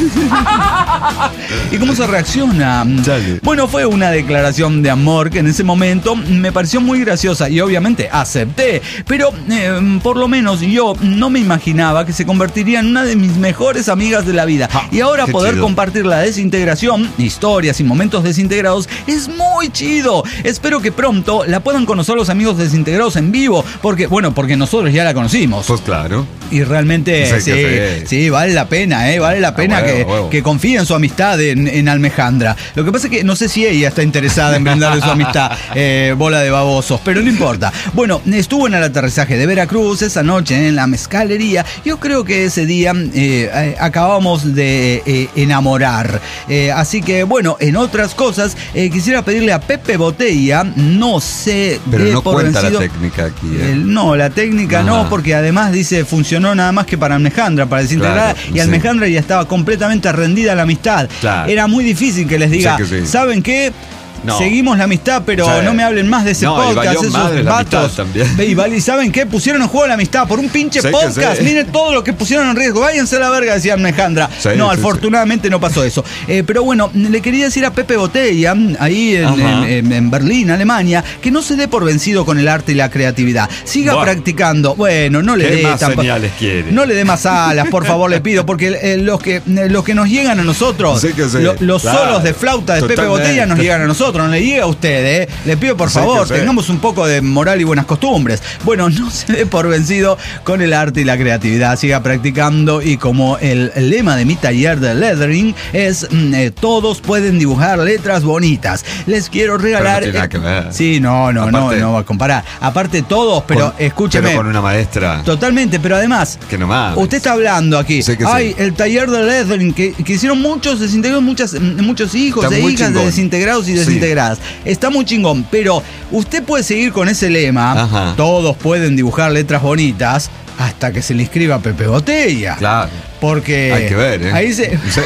S8: ¿Y cómo se reacciona?
S3: Dale.
S8: Bueno, fue una declaración de amor que en ese momento me pareció muy graciosa y obviamente acepté. Pero eh, por lo menos yo no me imaginaba que se convertiría en una de mis mejores amigas de la vida.
S3: Ja,
S8: y ahora
S3: qué
S8: poder
S3: chido.
S8: compartir la desintegración, historias y momentos desintegrados es muy chido. Espero que pronto la puedan conocer los amigos desintegrados en vivo. Porque, bueno, porque nosotros ya la conocimos.
S3: Pues claro.
S8: Y realmente,
S3: Sí,
S8: sí,
S3: que
S8: sí,
S3: sí.
S8: vale la pena, ¿eh? Vale la pena
S3: huevo,
S8: que,
S3: a huevo.
S8: que confíe en su amistad en, en Almejandra. Lo que pasa es que no sé si ella está interesada en brindarle su amistad, eh, bola de babosos, pero no importa. Bueno, estuvo en el aterrizaje de Veracruz esa noche en la mezcalería. Yo creo que ese día eh, eh, acabamos de eh, enamorar. Eh, así que, bueno, en otras cosas, eh, quisiera pedirle a Pepe Botella, no sé...
S3: Pero
S8: de
S3: no
S8: por
S3: cuenta la
S8: vencido-
S3: técnica aquí. ¿eh?
S8: el- no, la técnica
S3: Ajá.
S8: no, porque además dice funcionó nada más que para Almejandra, para desintegrar,
S3: Claro,
S8: y
S3: sí.
S8: Almejandra ya estaba completamente rendida a la amistad.
S3: Claro.
S8: Era muy difícil que les diga,
S3: Sí que sí.
S8: ¿saben qué?
S3: No.
S8: Seguimos la amistad, pero
S3: Sí.
S8: no me hablen más de ese
S3: No, y
S8: podcast,
S3: valió
S8: esos
S3: madre la
S8: vatos.
S3: amistad también.
S8: Ve, Y vale, ¿y saben qué? Pusieron en juego la amistad por un pinche
S3: Sí que
S8: podcast.
S3: sí.
S8: Miren todo lo que pusieron en riesgo. Váyanse a la verga, decía Almejandra.
S3: Sí,
S8: no,
S3: sí,
S8: afortunadamente no pasó eso. Eh, pero bueno, le quería decir a Pepe Botella, ahí en,
S3: Ajá.
S8: en- en- en Berlín, Alemania, que no se dé por vencido con el arte y la creatividad. Siga
S3: Bueno.
S8: practicando. Bueno, no le
S3: ¿Qué
S8: dé
S3: más
S8: tampoco-
S3: señales quiere?
S8: No le dé más alas, por favor, le pido, porque eh, los que eh, los que nos llegan a nosotros,
S3: Sí que sí,
S8: lo- los
S3: claro.
S8: solos de flauta de Pepe
S3: Totalmente.
S8: Botella nos llegan a nosotros, no le llega a usted, ¿eh? Le pido por
S3: Sí
S8: favor,
S3: que sí.
S8: tengamos un poco de moral y buenas costumbres. Bueno, no se dé por vencido con el arte y la creatividad, siga practicando y como el, el lema de mi taller de lettering es mm, eh, todos pueden dibujar letras bonitas. Les quiero regalar...
S3: Pero no tiene nada que ver.
S8: Sí, no, no,
S3: Aparte-
S8: no, no va a comparar. Aparte todos, pero
S3: Con-
S8: escúcheme.
S3: Pero con una maestra.
S8: Totalmente, pero además,
S3: Que no mames.
S8: usted está hablando aquí.
S3: Sí que sí.
S8: Ay, el taller de lettering que, que hicieron muchos desintegrados, muchas, mm, muchos hijos
S3: Está
S8: e
S3: muy
S8: hijas de
S3: chingón.
S8: desintegrados y
S3: Sí.
S8: desintegradas. Está muy chingón, pero usted puede seguir con ese lema.
S3: Ajá.
S8: Todos pueden dibujar letras bonitas hasta que se le inscriba Pepe Botella.
S3: Claro.
S8: Porque
S3: Hay que ver, ¿eh?
S8: ahí se...
S3: Sí.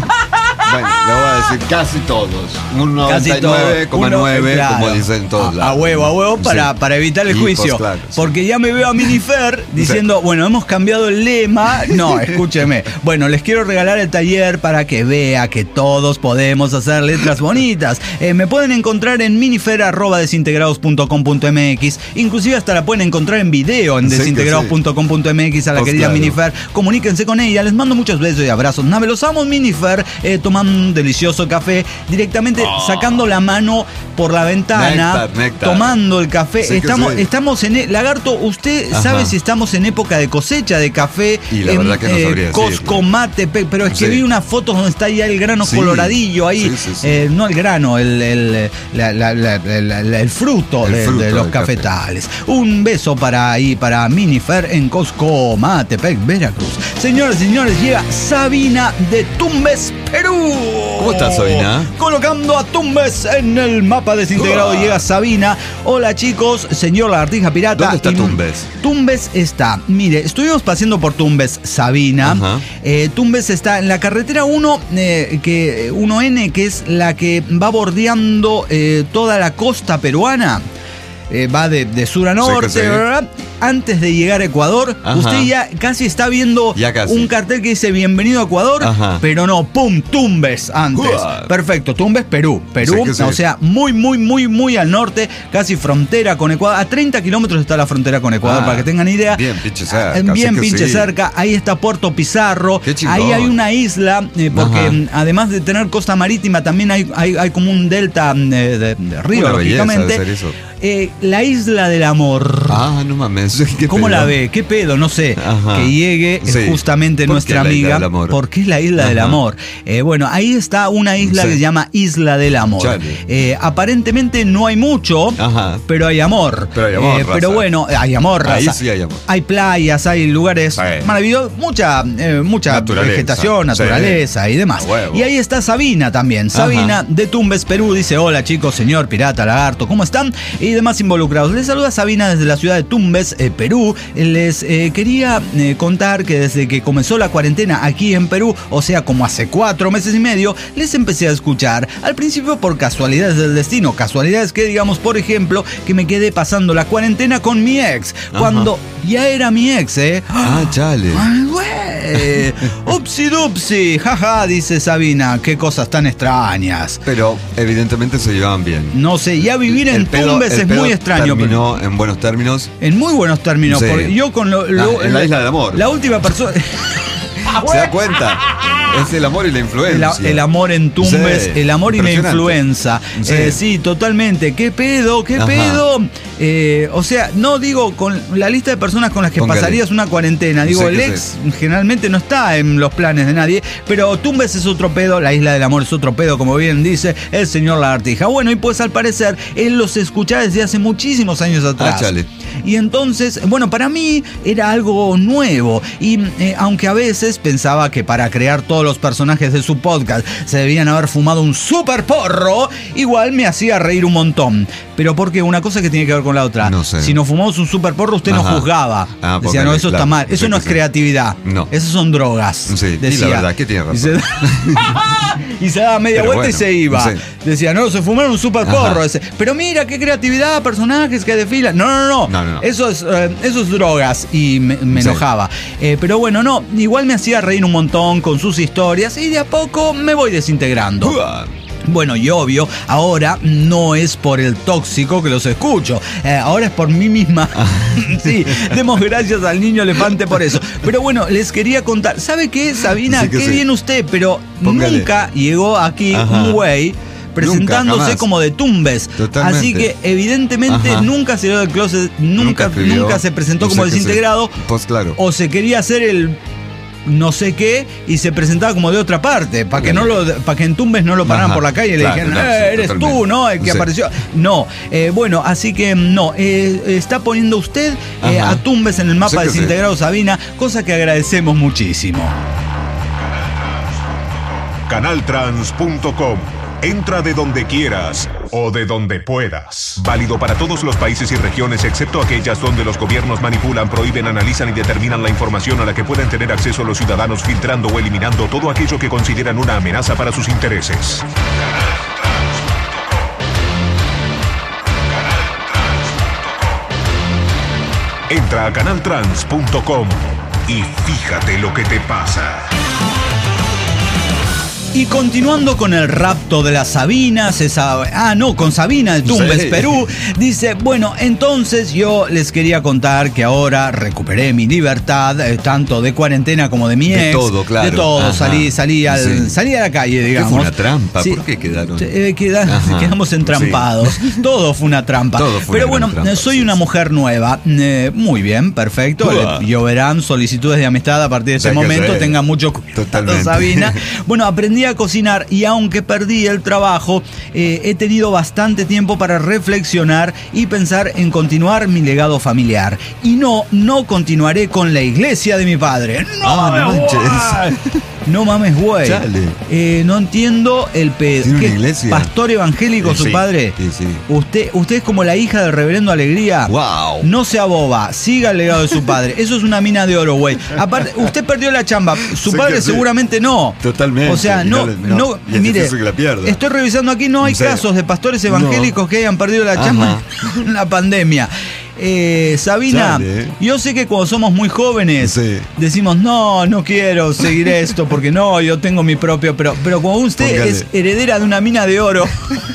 S3: Bueno, le voy a decir casi todos. Un
S8: Casi
S3: noventa y nueve coma nueve,
S8: Uno, claro.
S3: como dicen todos
S8: A-
S3: lados.
S8: A huevo, a huevo, para,
S3: Sí.
S8: para evitar el
S3: Y,
S8: juicio.
S3: pues, claro, sí.
S8: Porque ya me veo a Minifer diciendo, bueno, hemos cambiado el lema. No, escúcheme. Bueno, les quiero regalar el taller para que vea que todos podemos hacer letras bonitas. Eh, me pueden encontrar en minifer arroba desintegrados punto com punto m x. Inclusive hasta la pueden encontrar en video en
S3: Sí que
S8: desintegrados punto com punto m x a la
S3: Pues
S8: querida
S3: claro.
S8: Minifer. Comuníquense con ella. Les mando muchos besos y abrazos. Nave, los amo, Minifer. Eh, tomamos tomando un delicioso café, directamente oh. sacando la mano por la ventana,
S3: néctar, néctar.
S8: tomando el café.
S3: Sí,
S8: estamos,
S3: sí.
S8: estamos en... Lagarto, ¿usted Ajá. sabe si estamos en época de cosecha de café?
S3: Y la
S8: en,
S3: verdad que no sabría
S8: eh, Coscomate, pero es que sí. vi unas fotos donde está ya el grano sí. coloradillo ahí. Sí, sí, sí. Eh, no el grano, el, el, la, la, la, la, la, el fruto, el de, fruto de los cafetales. Café. Un beso para ahí, para Minifer en Coscomatepec, Veracruz. Señores y señores, llega Sabina de Tumbes, Perú.
S3: ¿Cómo estás, Sabina?
S8: Colocando a Tumbes en el mapa desintegrado, uh. llega Sabina. Hola, chicos, señor Lagartija Pirata.
S3: ¿Dónde está y, Tumbes?
S8: Tumbes está, mire, estuvimos paseando por Tumbes, Sabina. Uh-huh. Eh, Tumbes está en la carretera uno, eh, que, uno ene, que es la que va bordeando eh, toda la costa peruana. Eh, va de, de sur a norte, sí, sí. ¿verdad? Antes de llegar a Ecuador, Ajá. usted ya casi está viendo casi. un cartel que dice bienvenido a Ecuador, Ajá. pero no, pum, Tumbes antes. Uah. Perfecto, Tumbes, Perú. Perú, sí, sí. o sea, muy, muy, muy, muy al norte, casi frontera con Ecuador. A treinta kilómetros está la frontera con Ecuador, ah, para que tengan idea.
S3: Bien pinche cerca.
S8: Bien pinche sí. cerca. Ahí está Puerto Pizarro. Ahí hay una isla, eh, porque Ajá. además de tener costa marítima, también hay, hay, hay como un delta eh, de, de río, una lógicamente. Belleza, eh, la Isla del Amor.
S3: Ah, no mames.
S8: ¿Cómo pedo? La ve? ¿Qué pedo? No sé. Ajá. Que llegue sí. justamente nuestra amiga. ¿Por qué es la Isla Ajá. del Amor? Eh, bueno, ahí está una isla sí. que se llama Isla del Amor. Eh, aparentemente no hay mucho, Ajá. pero hay amor.
S3: Pero hay amor.
S8: Eh, pero bueno, hay amor.
S3: Ahí
S8: raza.
S3: sí hay amor.
S8: Hay playas, hay lugares sí. maravillosos, mucha, eh, mucha naturaleza. vegetación, naturaleza sí. y demás. Y ahí está Sabina también. Sabina Ajá. de Tumbes, Perú, dice: hola chicos, señor Pirata, Lagarto, ¿cómo están? Y demás involucrados. Les saluda Sabina desde la ciudad de Tumbes, eh, Perú. Les eh, quería eh, contar que desde que comenzó la cuarentena aquí en Perú, o sea, como hace cuatro meses y medio, les empecé a escuchar. Al principio por casualidades del destino. Casualidades que, digamos, por ejemplo, que me quedé pasando la cuarentena con mi ex. Ajá. Cuando ya era mi ex, ¿eh?
S3: Ah, chale.
S8: Ay, güey. Upsi dupsi. Jaja, dice Sabina. Qué cosas tan extrañas.
S3: Pero evidentemente se llevaban bien.
S8: No sé, ya vivir en pedo, Tumbes es muy extraño.
S3: Terminó pero... en buenos términos.
S8: En muy buenos términos. Sí. Porque yo con lo, lo,
S3: ah, en la Isla del Amor.
S8: La última persona.
S3: ¿Se da cuenta? Es el amor y la influencia.
S8: El, el amor en Tumbes, sí, el amor y la influenza. Sí. Eh, sí, totalmente. ¿Qué pedo? ¿Qué Ajá. pedo? Eh, o sea, no digo con la lista de personas con las que Póngale. pasarías una cuarentena. Digo, el ex sé. generalmente no está en los planes de nadie, pero Tumbes es otro pedo, la Isla del Amor es otro pedo, como bien dice el señor Lagartija. Bueno, y pues al parecer él los escuchaba desde hace muchísimos años atrás. Ah, chale. Y entonces, bueno, para mí era algo nuevo. Y eh, aunque a veces pensaba que para crear todos los personajes de su podcast se debían haber fumado un super porro, igual me hacía reír un montón. Pero porque una cosa que tiene que ver con la otra.
S3: No sé.
S8: Si nos fumamos un super porro, usted Ajá. nos juzgaba. Ah, decía, no, eso claro. está mal. Eso sí, no es sí. creatividad. No. Esas son drogas.
S3: Sí,
S8: decía.
S3: Y la verdad, que tiene razón.
S8: Y se, y se daba media Pero vuelta bueno, y se iba. Sí. Decía, no, se fumaron un super porro. Ese. Pero mira, qué creatividad, personajes que desfilan. No, no, no. no, no, no. Eso, es, eh, eso es drogas. Y me, me sí. enojaba. Eh, pero bueno, no. Igual me hacía reír un montón con sus historias. Y de a poco me voy desintegrando. Uh. Bueno, y obvio, ahora no es por el tóxico que los escucho, eh, ahora es por mí misma. Sí, demos gracias al niño elefante por eso. Pero bueno, les quería contar, ¿sabe qué, Sabina? Sí qué sí. bien usted, pero Póngale. nunca llegó aquí Ajá. un güey presentándose nunca, como de Tumbes. Totalmente. Así que evidentemente Ajá. nunca salió del closet, nunca, nunca, nunca se presentó como desintegrado. Se,
S3: pues claro.
S8: O se quería hacer el no sé qué y se presentaba como de otra parte para que no lo para que en Tumbes no lo pararan Ajá, por la calle y claro, le dijeran eh, eres totalmente. tú, ¿no? El que sí. apareció. No, eh, bueno, así que no, eh, está poniendo usted eh, a Tumbes en el mapa sí desintegrado sí. Sabina, cosa que agradecemos muchísimo.
S6: Canaltrans punto com. Entra de donde quieras o de donde puedas. Válido para todos los países y regiones, excepto aquellas donde los gobiernos manipulan, prohíben, analizan y determinan la información a la que pueden tener acceso los ciudadanos, filtrando o eliminando todo aquello que consideran una amenaza para sus intereses. Entra a Canaltrans punto com y fíjate lo que te pasa.
S8: Y continuando con el rapto de las Sabinas, esa, ah, no, con Sabina de Tumbes, sí. Perú, dice, bueno, entonces yo les quería contar que ahora recuperé mi libertad, eh, tanto de cuarentena como de mi ex.
S3: De todo, claro.
S8: De todo, Ajá. salí, salí, al, sí. salí a la calle, digamos.
S3: ¿Qué fue una trampa?
S8: Sí.
S3: ¿Por qué quedaron?
S8: Eh, queda, quedamos entrampados. Sí. Todo fue una trampa.
S3: Todo fue
S8: Pero
S3: una
S8: bueno,
S3: trampa,
S8: soy
S3: sí,
S8: una
S3: sí.
S8: mujer nueva. Eh, muy bien, perfecto.
S3: Uah.
S8: Lloverán solicitudes de amistad a partir de este momento. Tenga mucho cuidado,
S3: Totalmente.
S8: Sabina. Bueno, aprendí a cocinar y aunque perdí el trabajo, eh, he tenido bastante tiempo para reflexionar y pensar en continuar mi legado familiar. Y no, no continuaré con la iglesia de mi padre. ¡No
S3: ah,
S8: mames,
S3: no
S8: güey! No mames, güey. Eh, no entiendo el pedo.
S3: ¿Tiene una iglesia?
S8: ¿Pastor evangélico
S3: eh,
S8: su
S3: sí,
S8: padre?
S3: Sí, sí.
S8: Usted, usted es como la hija del reverendo Alegría.
S3: Wow.
S8: No sea boba, siga el legado de su padre. Eso es una mina de oro, güey. Aparte, usted perdió la chamba. Su
S3: Sé
S8: padre
S3: que sí.
S8: seguramente no.
S3: Totalmente.
S8: O sea, no,
S3: no,
S8: no,
S3: no. Y es
S8: mire,
S3: difícil que la pierda.
S8: estoy revisando aquí, no hay
S3: Sí.
S8: casos de pastores evangélicos
S3: No.
S8: que hayan perdido la chamba en la pandemia. Eh, Sabina,
S3: Dale.
S8: yo sé que cuando somos muy jóvenes
S3: Sí.
S8: decimos, no, no quiero seguir esto porque no, yo tengo mi propio, pero, pero cuando usted
S3: Póngale.
S8: es heredera de una mina de oro,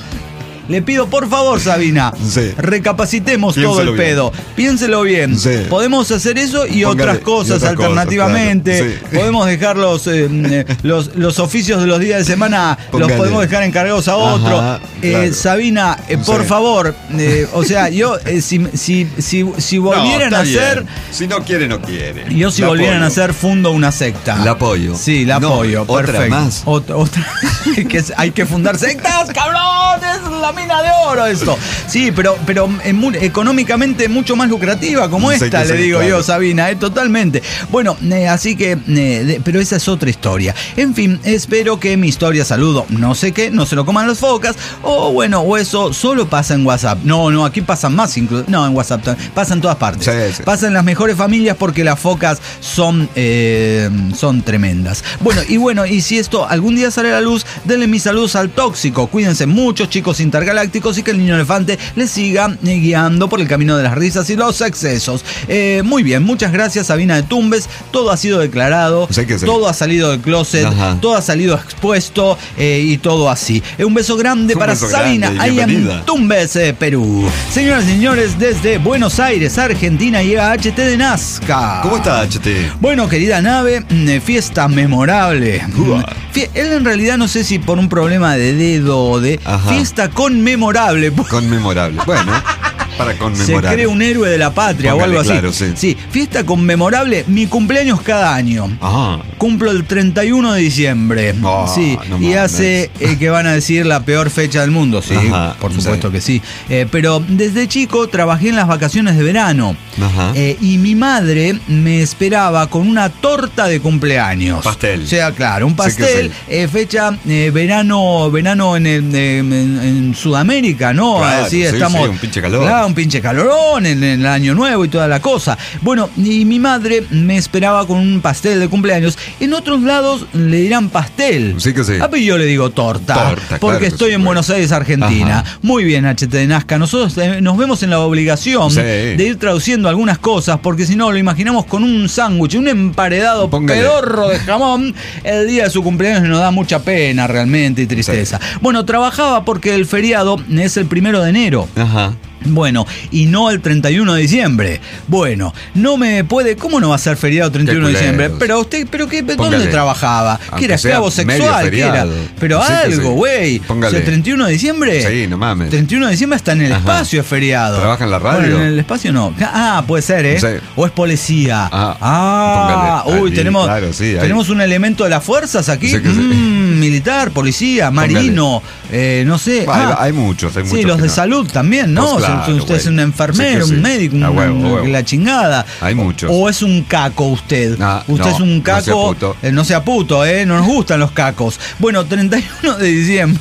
S8: le pido por favor, Sabina,
S3: Sí.
S8: recapacitemos
S3: Piénselo
S8: todo el
S3: bien.
S8: pedo. Piénselo bien.
S3: Sí.
S8: Podemos hacer eso y
S3: Póngale,
S8: otras
S3: y
S8: cosas
S3: otras
S8: alternativamente.
S3: cosas, claro. Sí.
S8: Podemos dejar los, eh, eh, los, los oficios de los días de semana,
S3: Póngale.
S8: los podemos dejar encargados a otro.
S3: Ajá,
S8: Eh,
S3: claro.
S8: Sabina, eh, por
S3: Sí.
S8: favor, eh, o sea, yo, eh, si, si, si, si volvieran
S3: No,
S8: a
S3: está
S8: hacer...
S3: bien. Si no quiere, no quiere.
S8: Yo si
S3: La
S8: volvieran
S3: apoyo.
S8: a hacer, fundo una secta.
S3: La apoyo.
S8: Sí, la
S3: No,
S8: apoyo.
S3: otra
S8: perfecto.
S3: más.
S8: Ot- otra. que es- hay que fundar sectas, cabrón. Es la mina de oro esto. Sí, pero, pero eh, mu- económicamente mucho más lucrativa como
S3: Sí,
S8: esta,
S3: que
S8: le
S3: sí,
S8: digo
S3: claro.
S8: yo, Sabina, eh, totalmente. Bueno, eh, así que, eh, de- pero esa es otra historia. En fin, espero que mi historia, saludo, no sé qué, no se lo coman las focas, o bueno, o eso solo pasa en WhatsApp. No, no, aquí pasan más, inclu- no, en WhatsApp, también. Pasa en todas partes.
S3: Sí, sí.
S8: Pasa en las mejores familias porque las focas son, eh, son tremendas. Bueno, y bueno, y si esto algún día sale a la luz, denle mis saludos al tóxico. Cuídense mucho, chicos intergalácticos, y que el niño elefante les siga eh, guiando por el camino de las risas y los excesos. Eh, muy bien, muchas gracias, Sabina de Tumbes. Todo ha sido declarado,
S3: Sí que sí.
S8: todo ha salido del closet,
S3: Ajá.
S8: todo ha salido expuesto eh, y todo así. Eh, un beso grande
S3: Un
S8: para
S3: beso
S8: Sabina,
S3: grande y
S8: I am
S3: bienvenida.
S8: Tumbes, eh, Perú. Señoras y señores, desde Buenos Aires, Argentina, llega H T de Nazca.
S3: ¿Cómo está, H T?
S8: Bueno, querida nave, mm, fiesta memorable.
S3: Uah.
S8: Fie- Él en realidad no sé si por un problema de dedo o de
S3: Ajá.
S8: fiesta conmemorable.
S3: Conmemorable. Bueno, para
S8: Se
S3: conmemorar.
S8: cree un héroe de la patria
S3: Póngale,
S8: o algo así.
S3: claro, sí.
S8: fiesta conmemorable, mi cumpleaños cada año.
S3: Ajá.
S8: Cumplo el treinta y uno de diciembre.
S3: Oh,
S8: sí,
S3: no
S8: y
S3: mames.
S8: hace eh, que van a decir la peor fecha del mundo. Sí,
S3: Ajá,
S8: por supuesto
S3: sí.
S8: que sí. Eh, pero desde chico trabajé en las vacaciones de verano.
S3: Ajá.
S8: Eh, y mi madre me esperaba con una torta de cumpleaños.
S3: Pastel.
S8: O sea, claro, un
S3: Sí que
S8: pastel,
S3: sí.
S8: eh, fecha eh, verano, verano en, el- en- en Sudamérica, ¿no?
S3: Claro,
S8: Así
S3: sí,
S8: estamos.
S3: sí, un pinche calor.
S8: Claro, un pinche calorón en, en el año nuevo y toda la cosa. Bueno, y mi madre me esperaba con un pastel de cumpleaños. En otros lados le dirán pastel.
S3: Sí que sí.
S8: Ah, pero yo le digo torta.
S3: Torta,
S8: porque
S3: claro que
S8: estoy
S3: sí,
S8: en
S3: güey.
S8: Buenos Aires, Argentina.
S3: Ajá.
S8: Muy bien, H T de Nazca. Nosotros eh, nos vemos en la obligación
S3: Sí.
S8: de ir traduciendo algunas cosas, porque si no lo imaginamos con un sándwich, un emparedado
S3: Póngale.
S8: pedorro de jamón el día de su cumpleaños, y nos da mucha pena realmente y tristeza. Bueno, trabajaba porque el feriado es el primero de enero.
S3: Ajá.
S8: Bueno, y no el treinta y uno de diciembre. Bueno, no me puede. ¿Cómo no va a ser feriado treinta y uno de
S3: Qué
S8: diciembre?
S3: culeros.
S8: Pero usted, ¿pero qué? ¿Dónde
S3: Póngale.
S8: trabajaba?
S3: Aunque
S8: ¿Que era
S3: sea
S8: esclavo
S3: medio
S8: sexual? ¿Qué era?
S3: feriado.
S8: Pero
S3: Sí que
S8: algo,
S3: sí.
S8: güey. O
S3: Póngale.
S8: sea, treinta y uno de diciembre.
S3: Sí, no mames.
S8: treinta y uno de diciembre está en el
S3: Ajá.
S8: espacio, es feriado.
S3: ¿Trabaja en la radio?
S8: Bueno, en el espacio no. Ah, puede ser, ¿eh?
S3: Sí.
S8: O es policía.
S3: Ah,
S8: Ah,
S3: póngale.
S8: uy,
S3: Ahí,
S8: tenemos,
S3: claro, sí, ahí.
S8: tenemos un elemento de las fuerzas aquí.
S3: Sí que sí.
S8: Mm, militar, policía, marino, eh, no sé.
S3: Hay,
S8: Ah,
S3: hay muchos, hay muchos.
S8: sí, los
S3: que
S8: de
S3: no.
S8: salud también, ¿no?
S3: Pues
S8: O sea,
S3: claro,
S8: usted es
S3: güey.
S8: un enfermero,
S3: Sí que
S8: un
S3: sí.
S8: médico,
S3: A
S8: un-
S3: huevo, a huevo.
S8: la chingada.
S3: Hay muchos.
S8: O es un caco usted.
S3: Ah,
S8: usted
S3: no,
S8: es un
S3: no sea
S8: caco.
S3: puto.
S8: eh, no sea puto, ¿eh? No nos gustan los cacos. Bueno, treinta y uno de diciembre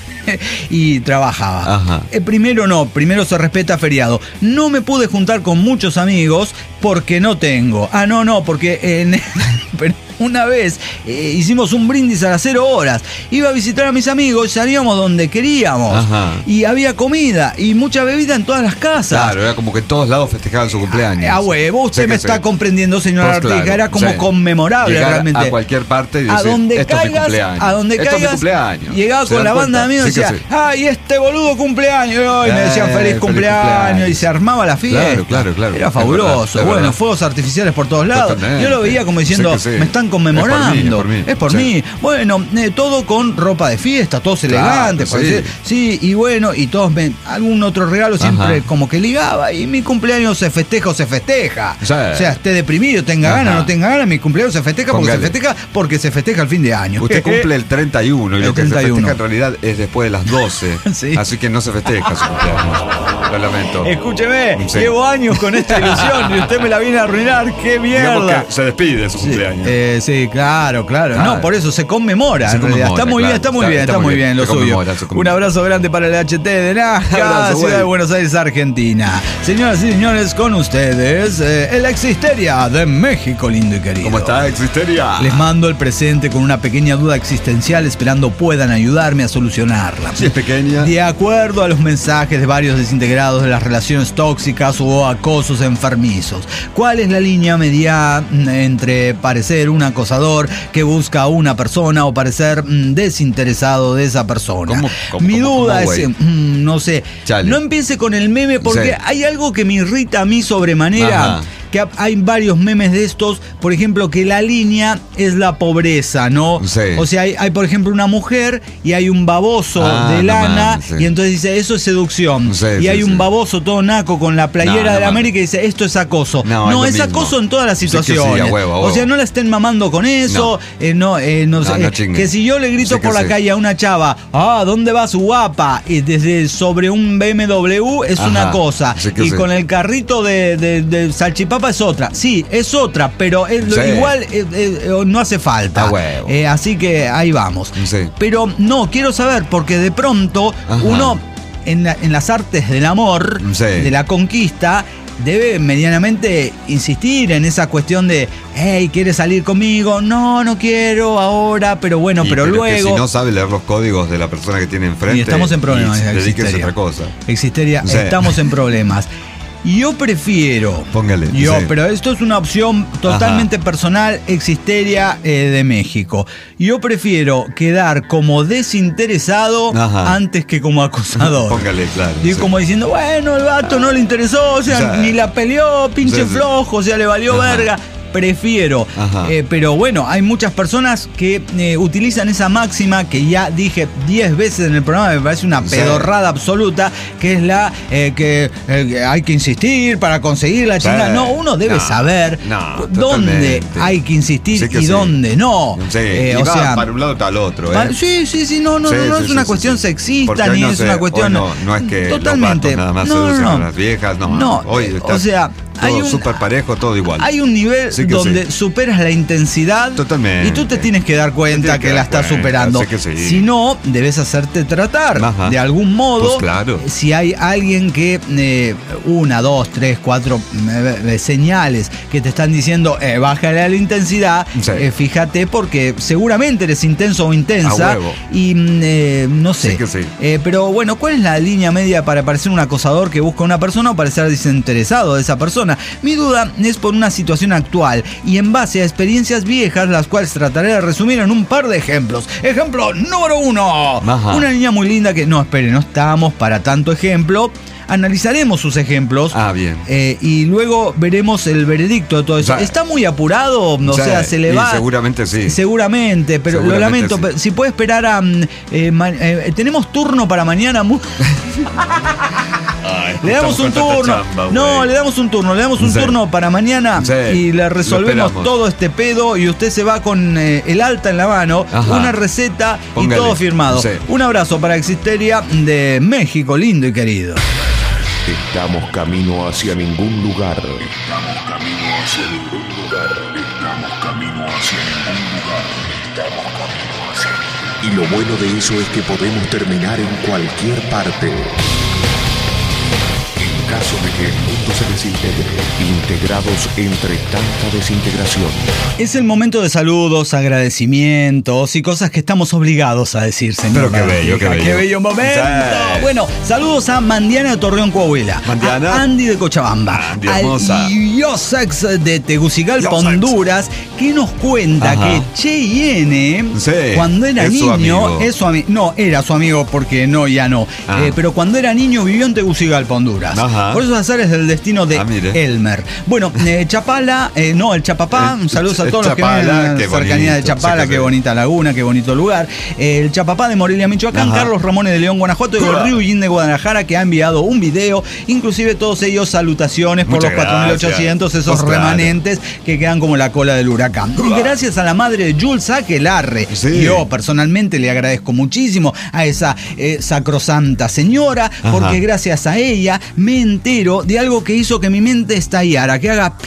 S8: y trabajaba.
S3: Ajá.
S8: Eh, primero no, primero se respeta feriado. No me pude juntar con muchos amigos porque no tengo. Ah, no, no, porque en. pero- una vez eh, hicimos un brindis a las cero horas. Iba a visitar a mis amigos, salíamos donde queríamos.
S3: Ajá.
S8: Y había comida y mucha bebida en todas las casas.
S3: Claro, era como que en todos lados festejaban su cumpleaños.
S8: A huevo, usted
S3: Sí
S8: me
S3: que
S8: está
S3: sí.
S8: comprendiendo, señor
S3: Pues
S8: Artiga,
S3: claro,
S8: era como
S3: sí.
S8: conmemorable
S3: Llegar
S8: realmente.
S3: a cualquier parte y
S8: A
S3: decir,
S8: donde
S3: esto es mi
S8: caigas,
S3: cumpleaños.
S8: a donde
S3: esto es mi
S8: caigas,
S3: cumpleaños.
S8: llegaba
S3: ¿Se
S8: con
S3: dan
S8: la banda de
S3: cuenta?
S8: amigos y
S3: Sí que
S8: decía,
S3: sí.
S8: ¡ay, este boludo cumpleaños! Y me decían
S3: Eh,
S8: feliz
S3: feliz
S8: cumpleaños,
S3: cumpleaños.
S8: y se armaba la fiesta.
S3: Claro, claro, claro.
S8: Era
S3: Es
S8: fabuloso.
S3: verdad, es
S8: bueno,
S3: verdad.
S8: fuegos artificiales por todos lados.
S3: Totalmente.
S8: Yo lo veía como diciendo,
S3: Sí que sí.
S8: me están conmemorando.
S3: Es por mí, es por mí.
S8: Es por
S3: Sí.
S8: mí. Bueno, eh, todo con ropa de fiesta, todos
S3: Claro,
S8: elegantes. por
S3: sí.
S8: decir- sí, y bueno, y todos me, algún otro regalo siempre
S3: Ajá.
S8: como que ligaba. Y mi cumpleaños se festeja o se festeja.
S3: Sí.
S8: O sea, esté deprimido, tenga
S3: Ajá.
S8: ganas, no tenga ganas, mi cumpleaños se festeja porque
S3: Póngale.
S8: se festeja porque se festeja el fin de año.
S3: Usted cumple el treinta y uno y
S8: El
S3: lo que
S8: treinta y
S3: se
S8: uno.
S3: festeja en realidad es después de las doce.
S8: Sí.
S3: Así que no se festeja su cumpleaños. Lo lamento.
S8: Escúcheme,
S3: Sí.
S8: llevo años con esta ilusión y usted me la viene a arruinar. ¡Qué
S3: Digamos
S8: mierda!
S3: que se despide de su cumpleaños.
S8: Eh, sí, claro, claro.
S3: Claro.
S8: No, por eso se conmemora.
S3: Se
S8: en realidad.
S3: conmemora,
S8: Está muy bien,
S3: claro.
S8: está muy
S3: Está-
S8: bien, está,
S3: está
S8: muy
S3: muy
S8: bien,
S3: bien.
S8: lo
S3: Se
S8: suyo.
S3: conmemora, se conmemora.
S8: Un abrazo grande para el H T de Nazca,
S3: Abrazo,
S8: Ciudad
S3: güey.
S8: de Buenos Aires, Argentina. Señoras y señores, con ustedes, eh, el Existeria de México, lindo y querido.
S3: ¿Cómo está, Existeria?
S8: Les mando el presente con una pequeña duda existencial, esperando puedan ayudarme a solucionarla.
S3: Si es pequeña.
S8: De acuerdo a los mensajes de varios desintegrados de las relaciones tóxicas o acosos enfermizos, ¿cuál es la línea media mm, entre parecer un acosador que busca a una persona o parecer mm, desinteresado de esa persona?
S3: ¿Cómo, cómo,
S8: Mi
S3: cómo,
S8: duda
S3: cómo,
S8: es,
S3: güey?
S8: mm, no sé,
S3: Chale.
S8: no empiece con el meme porque
S3: Sí.
S8: hay algo que me irrita a mí sobremanera.
S3: Ajá.
S8: Que ha- hay varios memes de estos, por ejemplo, que la línea es la pobreza, ¿no?
S3: Sí.
S8: O sea, hay, hay, por ejemplo, una mujer y hay un baboso
S3: Ah,
S8: de
S3: no
S8: lana
S3: mames, sí.
S8: y entonces dice, eso es seducción.
S3: Sí,
S8: y
S3: sí,
S8: hay un
S3: sí.
S8: baboso todo naco con la playera
S3: No, no
S8: de la
S3: mames.
S8: América y dice, esto es acoso.
S3: No,
S8: No,
S3: es
S8: es,
S3: lo mismo.
S8: acoso en todas las
S3: Sí que sí, a
S8: situaciones.
S3: huevo, a
S8: O
S3: huevo.
S8: sea, no la estén mamando con eso.
S3: No.
S8: eh, no, eh, no,
S3: No,
S8: sé,
S3: no
S8: eh,
S3: chinguen.
S8: que si yo le grito
S3: Sí que
S8: por la
S3: sí.
S8: calle a una chava, ah, ¿dónde vas guapa? Y desde sobre un B M W es
S3: Ajá,
S8: una cosa.
S3: sí que
S8: y
S3: sí.
S8: con el carrito de, de, de salchipapa es otra. Sí, es otra, pero es lo-
S3: Sí.
S8: igual eh, eh, no hace falta.
S3: Ah, huevo.
S8: Eh, así que ahí vamos.
S3: Sí.
S8: Pero no, quiero saber, porque de pronto
S3: Ajá.
S8: uno en, la- en las artes del amor,
S3: Sí.
S8: de la conquista, debe medianamente insistir en esa cuestión de, hey, ¿quieres salir conmigo? No, no quiero ahora, pero bueno,
S3: Y
S8: pero,
S3: que
S8: luego...
S3: si no sabe leer los códigos de la persona que tiene enfrente.
S8: Y estamos en problemas,
S3: y dedíquese a
S8: Existeria.
S3: otra cosa.
S8: Existeria,
S3: Sí.
S8: estamos en problemas. Yo prefiero,
S3: Póngale,
S8: yo,
S3: sí.
S8: pero esto es una opción totalmente personal, Existeria eh, de México. Yo prefiero quedar como desinteresado
S3: Ajá.
S8: antes que como acosador.
S3: Póngale, claro.
S8: Y
S3: sí.
S8: como diciendo, bueno, el vato no le interesó, o sea,
S3: O sea,
S8: ni la peleó, pinche
S3: sí, sí.
S8: flojo, o sea, le valió
S3: Ajá.
S8: verga. Prefiero.
S3: Ajá.
S8: Eh, pero bueno, hay muchas personas que eh, utilizan esa máxima que ya dije diez veces en el programa, me parece una
S3: Sí.
S8: pedorrada absoluta, que es la eh, que eh, hay que insistir para conseguir la
S3: Sí.
S8: chingada. No, uno debe
S3: No,
S8: saber
S3: no,
S8: dónde
S3: totalmente.
S8: hay que insistir
S3: Sí que
S8: y
S3: sí.
S8: dónde no.
S3: Sí,
S8: Eh,
S3: y
S8: o
S3: va
S8: sea,
S3: para un lado tal otro,
S8: Pa-
S3: ¿eh?
S8: Sí, sí, sí, no, no,
S3: Sí,
S8: no, no
S3: sí,
S8: es
S3: sí,
S8: una
S3: sí,
S8: cuestión
S3: sí.
S8: sexista
S3: Porque hoy
S8: ni
S3: no
S8: es
S3: se-
S8: una cuestión.
S3: hoy no, no es que
S8: totalmente.
S3: los vatos nada más
S8: no,
S3: seducen
S8: no,
S3: a
S8: no.
S3: las viejas, no.
S8: No,
S3: Hoy está
S8: o sea, hay
S3: todo
S8: un-
S3: súper parejo, todo igual.
S8: Hay un nivel
S3: Sí que
S8: donde
S3: sí.
S8: superas la intensidad.
S3: Totalmente.
S8: Y tú te tienes que dar cuenta
S3: Te tienes
S8: que
S3: que
S8: la
S3: dar
S8: estás
S3: cuenta,
S8: superando.
S3: sí que sí.
S8: Si no, debes hacerte tratar
S3: Ajá.
S8: de algún modo.
S3: Pues claro.
S8: Si hay alguien que eh, una, dos, tres, cuatro eh, eh, señales que te están diciendo eh, bájale a la intensidad,
S3: Sí.
S8: eh, fíjate porque seguramente eres intenso o intensa.
S3: A huevo.
S8: Y mm, eh, no sé.
S3: Sí que sí.
S8: Eh, pero bueno, ¿cuál es la línea media para parecer un acosador que busca a una persona o parecer desinteresado de esa persona? Mi duda es por una situación actual y en base a experiencias viejas, las cuales trataré de resumir en un par de ejemplos. Ejemplo número uno.
S3: Ajá.
S8: Una niña muy linda que... No, espere, no estamos para tanto ejemplo. Analizaremos sus ejemplos.
S3: Ah, bien.
S8: eh, y luego veremos el veredicto de todo eso.
S3: O sea,
S8: ¿Está muy apurado? O
S3: o
S8: sea,
S3: sea,
S8: se le
S3: y
S8: va...
S3: seguramente sí.
S8: Seguramente, pero lo
S3: Seguramente
S8: lamento.
S3: sí.
S8: pero si puede esperar a... mm, eh, ma- eh, tenemos turno para mañana. mu- Le damos un
S3: Estamos con
S8: turno.
S3: tanta chamba,
S8: No,
S3: güey.
S8: le damos un turno. Le damos un
S3: Sí.
S8: turno para mañana
S3: Sí,
S8: y le
S3: lo
S8: resolvemos
S3: esperamos.
S8: todo este pedo. Y usted se va con eh, el alta en la mano,
S3: Ajá.
S8: una receta
S3: Póngale.
S8: y todo firmado.
S3: Sí.
S8: Un abrazo para Existeria de México, lindo y querido.
S6: Estamos camino hacia ningún lugar. Estamos camino hacia ningún lugar. Estamos camino hacia ningún lugar. Estamos camino hacia ningún lugar. Y lo bueno de eso es que podemos terminar en cualquier parte. En caso de que el mundo se desintegre, integrados entre tanta desintegración.
S8: Es el momento de saludos, agradecimientos y cosas que estamos obligados a decir, señor.
S3: Pero qué bello, qué bello.
S8: ¡Qué bello momento!
S3: Sí.
S8: Bueno, saludos a Mandiana de Torreón, Coahuila.
S3: Mandiana.
S8: A Andy de Cochabamba.
S3: Andy, hermosa.
S8: Al Yosex de Tegucigalpa,
S3: Yosex.
S8: Honduras, que nos cuenta
S3: Ajá.
S8: que Cheyenne,
S3: Sí,
S8: cuando era
S3: es su
S8: niño,
S3: amigo.
S8: es su amigo. No, era su amigo porque no, ya no.
S3: Ah.
S8: Eh, pero cuando era niño vivió en Tegucigalpa, Honduras.
S3: Ajá.
S8: Por esos azares del destino de
S3: Ah, mire.
S8: Elmer. Bueno, eh, Chapala, eh, no, el Chapapá,
S3: El-
S8: un saludo a
S3: el
S8: todos los que
S3: Chapala,
S8: viven en la
S3: qué
S8: cercanía de
S3: bonito,
S8: Chapala,
S3: sí que
S8: qué
S3: sí.
S8: bonita laguna, qué bonito lugar. El Chapapá de Morelia, Michoacán,
S3: Ajá.
S8: Carlos Ramones de León, Guanajuato y el Ryujin de Guadalajara, que ha enviado un video, inclusive todos ellos salutaciones por
S3: Muchas
S8: los cuatro mil ochocientos,
S3: gracias.
S8: esos
S3: Pues claro.
S8: remanentes que quedan como la cola del huracán. Y gracias a la madre de Jules Aquelarre,
S3: Sí.
S8: yo personalmente le agradezco muchísimo a esa eh, sacrosanta señora,
S3: Ajá.
S8: porque gracias a ella me entero de algo que hizo que mi mente estallara, que haga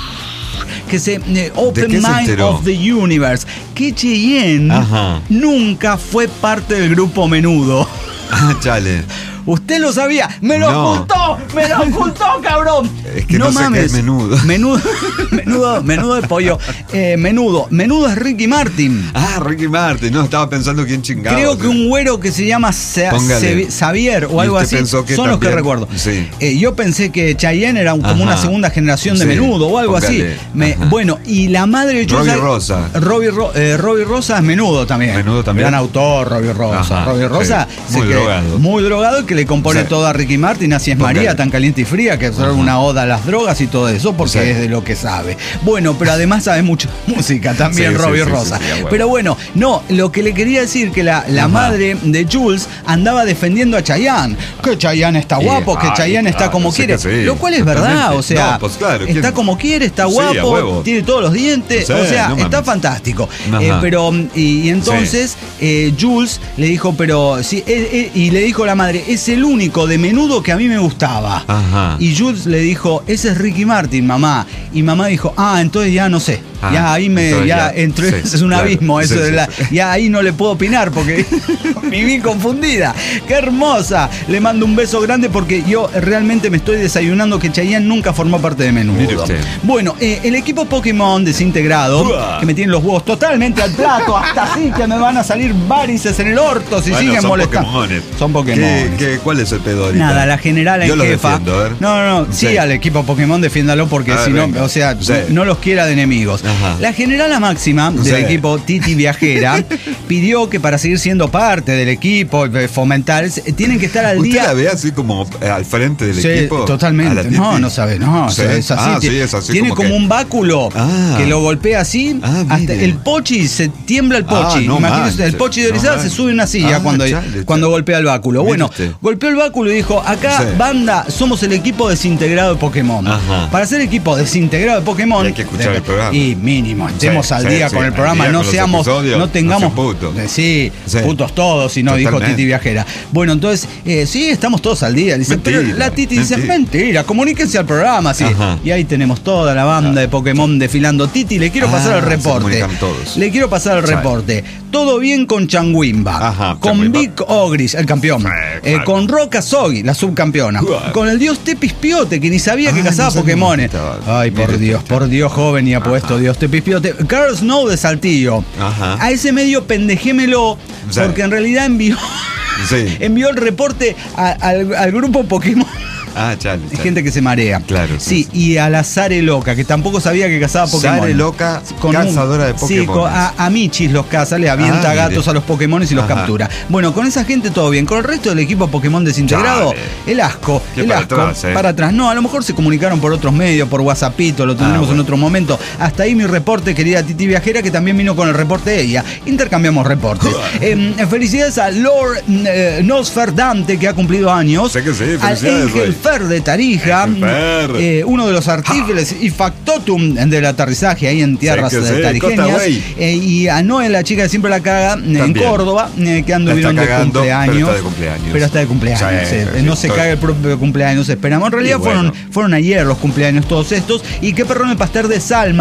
S8: que se eh, Open
S3: qué se
S8: Mind
S3: enteró?
S8: of the Universe, que Cheyenne
S3: Ajá.
S8: nunca fue parte del grupo Menudo.
S3: Ah, chale.
S8: Usted lo sabía, me lo
S3: No.
S8: ocultó, me lo ocultó, cabrón.
S3: Es que no sé qué es menudo.
S8: Menudo, menudo, menudo de pollo. Eh, menudo, menudo es Ricky Martin.
S3: Ah, Ricky Martin. No, estaba pensando quién chingaba.
S8: Creo que un güero que se llama Sa-
S3: Póngale.
S8: Se- Xavier o
S3: ¿Y
S8: algo
S3: usted
S8: así
S3: pensó que
S8: son los que
S3: también?
S8: recuerdo.
S3: Sí.
S8: Eh, yo pensé que Chayanne era un- como
S3: Ajá.
S8: una segunda generación de
S3: Sí,
S8: Menudo o algo
S3: póngale.
S8: así. Me-
S3: Ajá.
S8: bueno, y la madre de
S3: Robbie
S8: Jules-
S3: Rosa.
S8: Robbie, Ro- eh, Robbie Rosa es Menudo también.
S3: Menudo también.
S8: Gran autor, Robbie Rosa.
S3: Ajá,
S8: Robbie Rosa
S3: sí.
S8: se
S3: Muy
S8: que-
S3: drogado.
S8: muy drogado, que le compone
S3: Sí.
S8: toda a Ricky Martin, Así es
S3: Póngale.
S8: María, Tan Caliente y Fría, que es
S3: Ajá.
S8: una oda a las drogas y todo eso, porque
S3: Sí.
S8: es de lo que sabe. Bueno, pero además sabe mucho música también,
S3: Sí, sí,
S8: Robbie
S3: sí,
S8: Rosa.
S3: sí, sí, a huevo.
S8: Pero bueno, no, lo que le quería decir que la, la
S3: Ajá.
S8: madre de Jules andaba defendiendo a Chayanne. Que Chayanne está
S3: Y,
S8: guapo, que
S3: ay,
S8: Chayanne está
S3: claro,
S8: como
S3: sé
S8: quiere.
S3: que sí,
S8: Lo cual es verdad,
S3: totalmente.
S8: o sea,
S3: No, pues claro,
S8: está
S3: ¿quién?
S8: como quiere, está
S3: Sí, a
S8: guapo,
S3: huevo.
S8: tiene todos los dientes,
S3: Sí,
S8: o sea,
S3: no
S8: está
S3: mames.
S8: fantástico.
S3: Ajá.
S8: Eh, pero, y, y entonces eh, Jules le dijo, pero sí, él- él- y le dijo la madre, es el único de Menudo que a mí me gustaba.
S3: Ajá.
S8: Y Jules le dijo, ese es Ricky Martin, mamá. Y mamá dijo, ah, entonces ya no sé.
S3: Ah,
S8: ya ahí me,
S3: entonces
S8: ya,
S3: ya,
S8: entré,
S3: sí,
S8: es un
S3: claro.
S8: abismo eso
S3: Sí,
S8: de
S3: sí,
S8: la,
S3: sí.
S8: ya ahí no le puedo opinar porque viví confundida. Qué hermosa. Le mando un beso grande porque yo realmente me estoy desayunando que Chayanne nunca formó parte de Menudo.
S3: Mire usted.
S8: Bueno, eh, el equipo Pokémon desintegrado,
S3: Uah.
S8: que me tienen los huevos totalmente al plato, hasta así que me van a salir varices en el orto si
S3: Bueno,
S8: siguen
S3: son
S8: molestando.
S3: Pokémones.
S8: Son Pokémon.
S3: ¿Qué, qué, ¿Cuál es el pedo ahorita?
S8: Nada, la general en
S3: Yo los
S8: jefa.
S3: defiendo, a ver.
S8: No, no, no. Sí,
S3: Sí.
S8: al equipo Pokémon defiéndalo porque
S3: A ver,
S8: si no,
S3: venga.
S8: o sea,
S3: Sí.
S8: no los quiera de enemigos.
S3: Ajá.
S8: La generala máxima del
S3: Sí.
S8: equipo Titi Viajera pidió que para seguir siendo parte del equipo, eh, fomentar, eh, tienen que estar al
S3: ¿Usted
S8: día.
S3: la ve así como eh, al frente del
S8: Sí,
S3: equipo? ¿A la
S8: totalmente.
S3: Titi?
S8: No, no sabe, no.
S3: Sí.
S8: Es así.
S3: Ah,
S8: Tiene-
S3: sí, es así
S8: Tiene
S3: como
S8: como,
S3: que-
S8: un báculo
S3: Ah.
S8: que lo golpea así.
S3: Ah,
S8: hasta
S3: mire.
S8: el pochi se tiembla el pochi.
S3: Ah, no
S8: Imagínese, el
S3: manches.
S8: pochi de
S3: No
S8: Orizaba se
S3: manches.
S8: sube a una silla
S3: Ah,
S8: cuando,
S3: chale,
S8: cuando
S3: chale.
S8: golpea el báculo.
S3: Mire
S8: Bueno,
S3: usted.
S8: golpeó el báculo y dijo: acá,
S3: Sí.
S8: banda, somos el equipo desintegrado de Pokémon.
S3: Ajá.
S8: Para ser equipo desintegrado de Pokémon.
S3: Y hay que escuchar el programa.
S8: Y mínimo, estemos
S3: Sí,
S8: al
S3: sí,
S8: día
S3: sí,
S8: con el
S3: al
S8: programa,
S3: día
S8: no
S3: con los
S8: seamos,
S3: episodios,
S8: no
S3: no
S8: tengamos.
S3: sean putos.
S8: Eh, Sí,
S3: Sí.
S8: putos todos, si no, dijo
S3: Totalmente.
S8: Titi Viajera. Bueno, entonces, eh, sí, estamos todos al día. Dice,
S3: Mentira,
S8: pero la Titi dice,
S3: mentira.
S8: mentira, comuníquense al programa, sí.
S3: Ajá.
S8: Y ahí tenemos toda la banda de Pokémon desfilando. Titi, le quiero
S3: Ah,
S8: pasar el
S3: se
S8: reporte.
S3: comunican todos.
S8: Le quiero pasar el
S3: Sí.
S8: reporte. Todo bien con Changuimba.
S3: Ajá,
S8: con
S3: Changuimba.
S8: Vic Ogris, el campeón.
S3: Sí,
S8: Eh,
S3: claro.
S8: con Roca Sogi, la subcampeona.
S3: Uah.
S8: Con el dios Tepispiote, que ni sabía que
S3: Ah,
S8: cazaba
S3: no sabía
S8: Pokémones.
S3: que estaba.
S8: Ay, por
S3: Mire
S8: Dios,
S3: usted.
S8: por Dios, joven y apuesto, Dios Tepispiote. Carl Snow de Saltillo.
S3: Ajá.
S8: A ese medio pendejémelo,
S3: Sí.
S8: porque en realidad envió,
S3: Sí.
S8: envió el reporte a- al, al grupo Pokémon.
S3: Ah, chale,
S8: Hay
S3: chale.
S8: gente que se marea.
S3: Claro,
S8: Sí,
S3: sí,
S8: y a la Sare Loca, que tampoco sabía que cazaba Pokémon.
S3: Sare Loca,
S8: Con un-
S3: cazadora de
S8: Sí,
S3: Pokémones.
S8: con- a, a Michis los caza, le avienta
S3: Ah,
S8: gatos
S3: mire.
S8: a los Pokémon y los
S3: Ajá.
S8: captura. Bueno, con esa gente todo bien. Con el resto del equipo Pokémon desintegrado,
S3: Chale.
S8: el asco.
S3: Qué
S8: El
S3: para
S8: asco.
S3: atrás, eh.
S8: Para atrás. No, a lo mejor se comunicaron por otros medios, por WhatsAppito, lo tendremos
S3: Ah, bueno.
S8: en otro momento. Hasta ahí mi reporte, querida Titi Viajera, que también vino con el reporte de ella. Intercambiamos reportes. Eh, felicidades a Lord eh, Nosferdante, que ha cumplido años.
S3: Sé que sí,
S8: al
S3: felicidades,
S8: Ángel
S3: güey.
S8: Fer de Tarija.
S3: Ángel Fer.
S8: eh, uno de los artífices y factotum del aterrizaje ahí en tierras
S3: Sé que
S8: eh,
S3: sí,
S8: tarijeñas.
S3: Costa Güey.
S8: Eh, y a Noé, la chica que siempre la caga, eh, en
S3: También.
S8: Córdoba, eh, que
S3: La
S8: anduvieron
S3: está
S8: de
S3: cagando,
S8: cumpleaños.
S3: pero está de cumpleaños.
S8: Pero está de cumpleaños.
S3: Sí,
S8: eh,
S3: sí,
S8: no se
S3: todo.
S8: caga el propio cumpleaños, esperamos. En realidad
S3: Y bueno.
S8: fueron, fueron ayer los cumpleaños todos estos. Y qué perrón el pastel de Salma.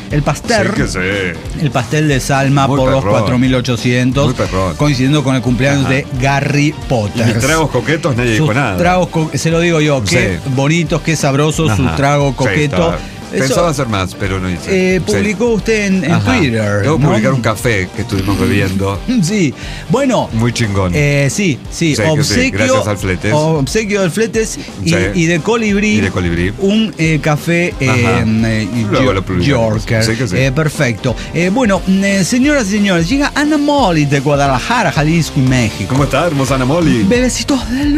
S8: el pastel.
S3: Sí que sí.
S8: El pastel de Salma
S3: Muy
S8: por los
S3: perrón.
S8: cuatro mil ochocientos.
S3: Muy perrón.
S8: Coincidiendo con el cumpleaños
S3: Ajá.
S8: de Harry
S3: Y
S8: Potter.
S3: mis tragos coquetos nadie
S8: Sus
S3: dijo nada.
S8: tragos, co- se lo digo yo, qué
S3: Sí.
S8: bonitos, qué sabrosos, su
S3: Ajá.
S8: trago
S3: Sí,
S8: coqueto.
S3: estaba-
S8: Eso,
S3: Pensaba hacer más, pero no hice.
S8: eh,
S3: Sí.
S8: publicó usted en, en
S3: Ajá.
S8: Twitter.
S3: Debo
S8: ¿no?
S3: publicar un café que estuvimos bebiendo.
S8: Sí, bueno.
S3: Muy chingón.
S8: Eh, sí, sí,
S3: Sí, que sí,
S8: obsequio,
S3: gracias al Fletes.
S8: obsequio del Fletes y,
S3: Sí.
S8: y de Colibrí.
S3: Y de Colibrí.
S8: Un eh, café eh,
S3: Ajá.
S8: eh,
S3: Luego
S8: Yo-
S3: lo publicamos.
S8: Yorker.
S3: Sí que sí.
S8: Eh, perfecto. Eh, bueno, eh, señoras y señores, llega Ana Molly de Guadalajara, Jalisco y México.
S3: ¿Cómo está, hermosa Ana Molly?
S8: Bebecitos de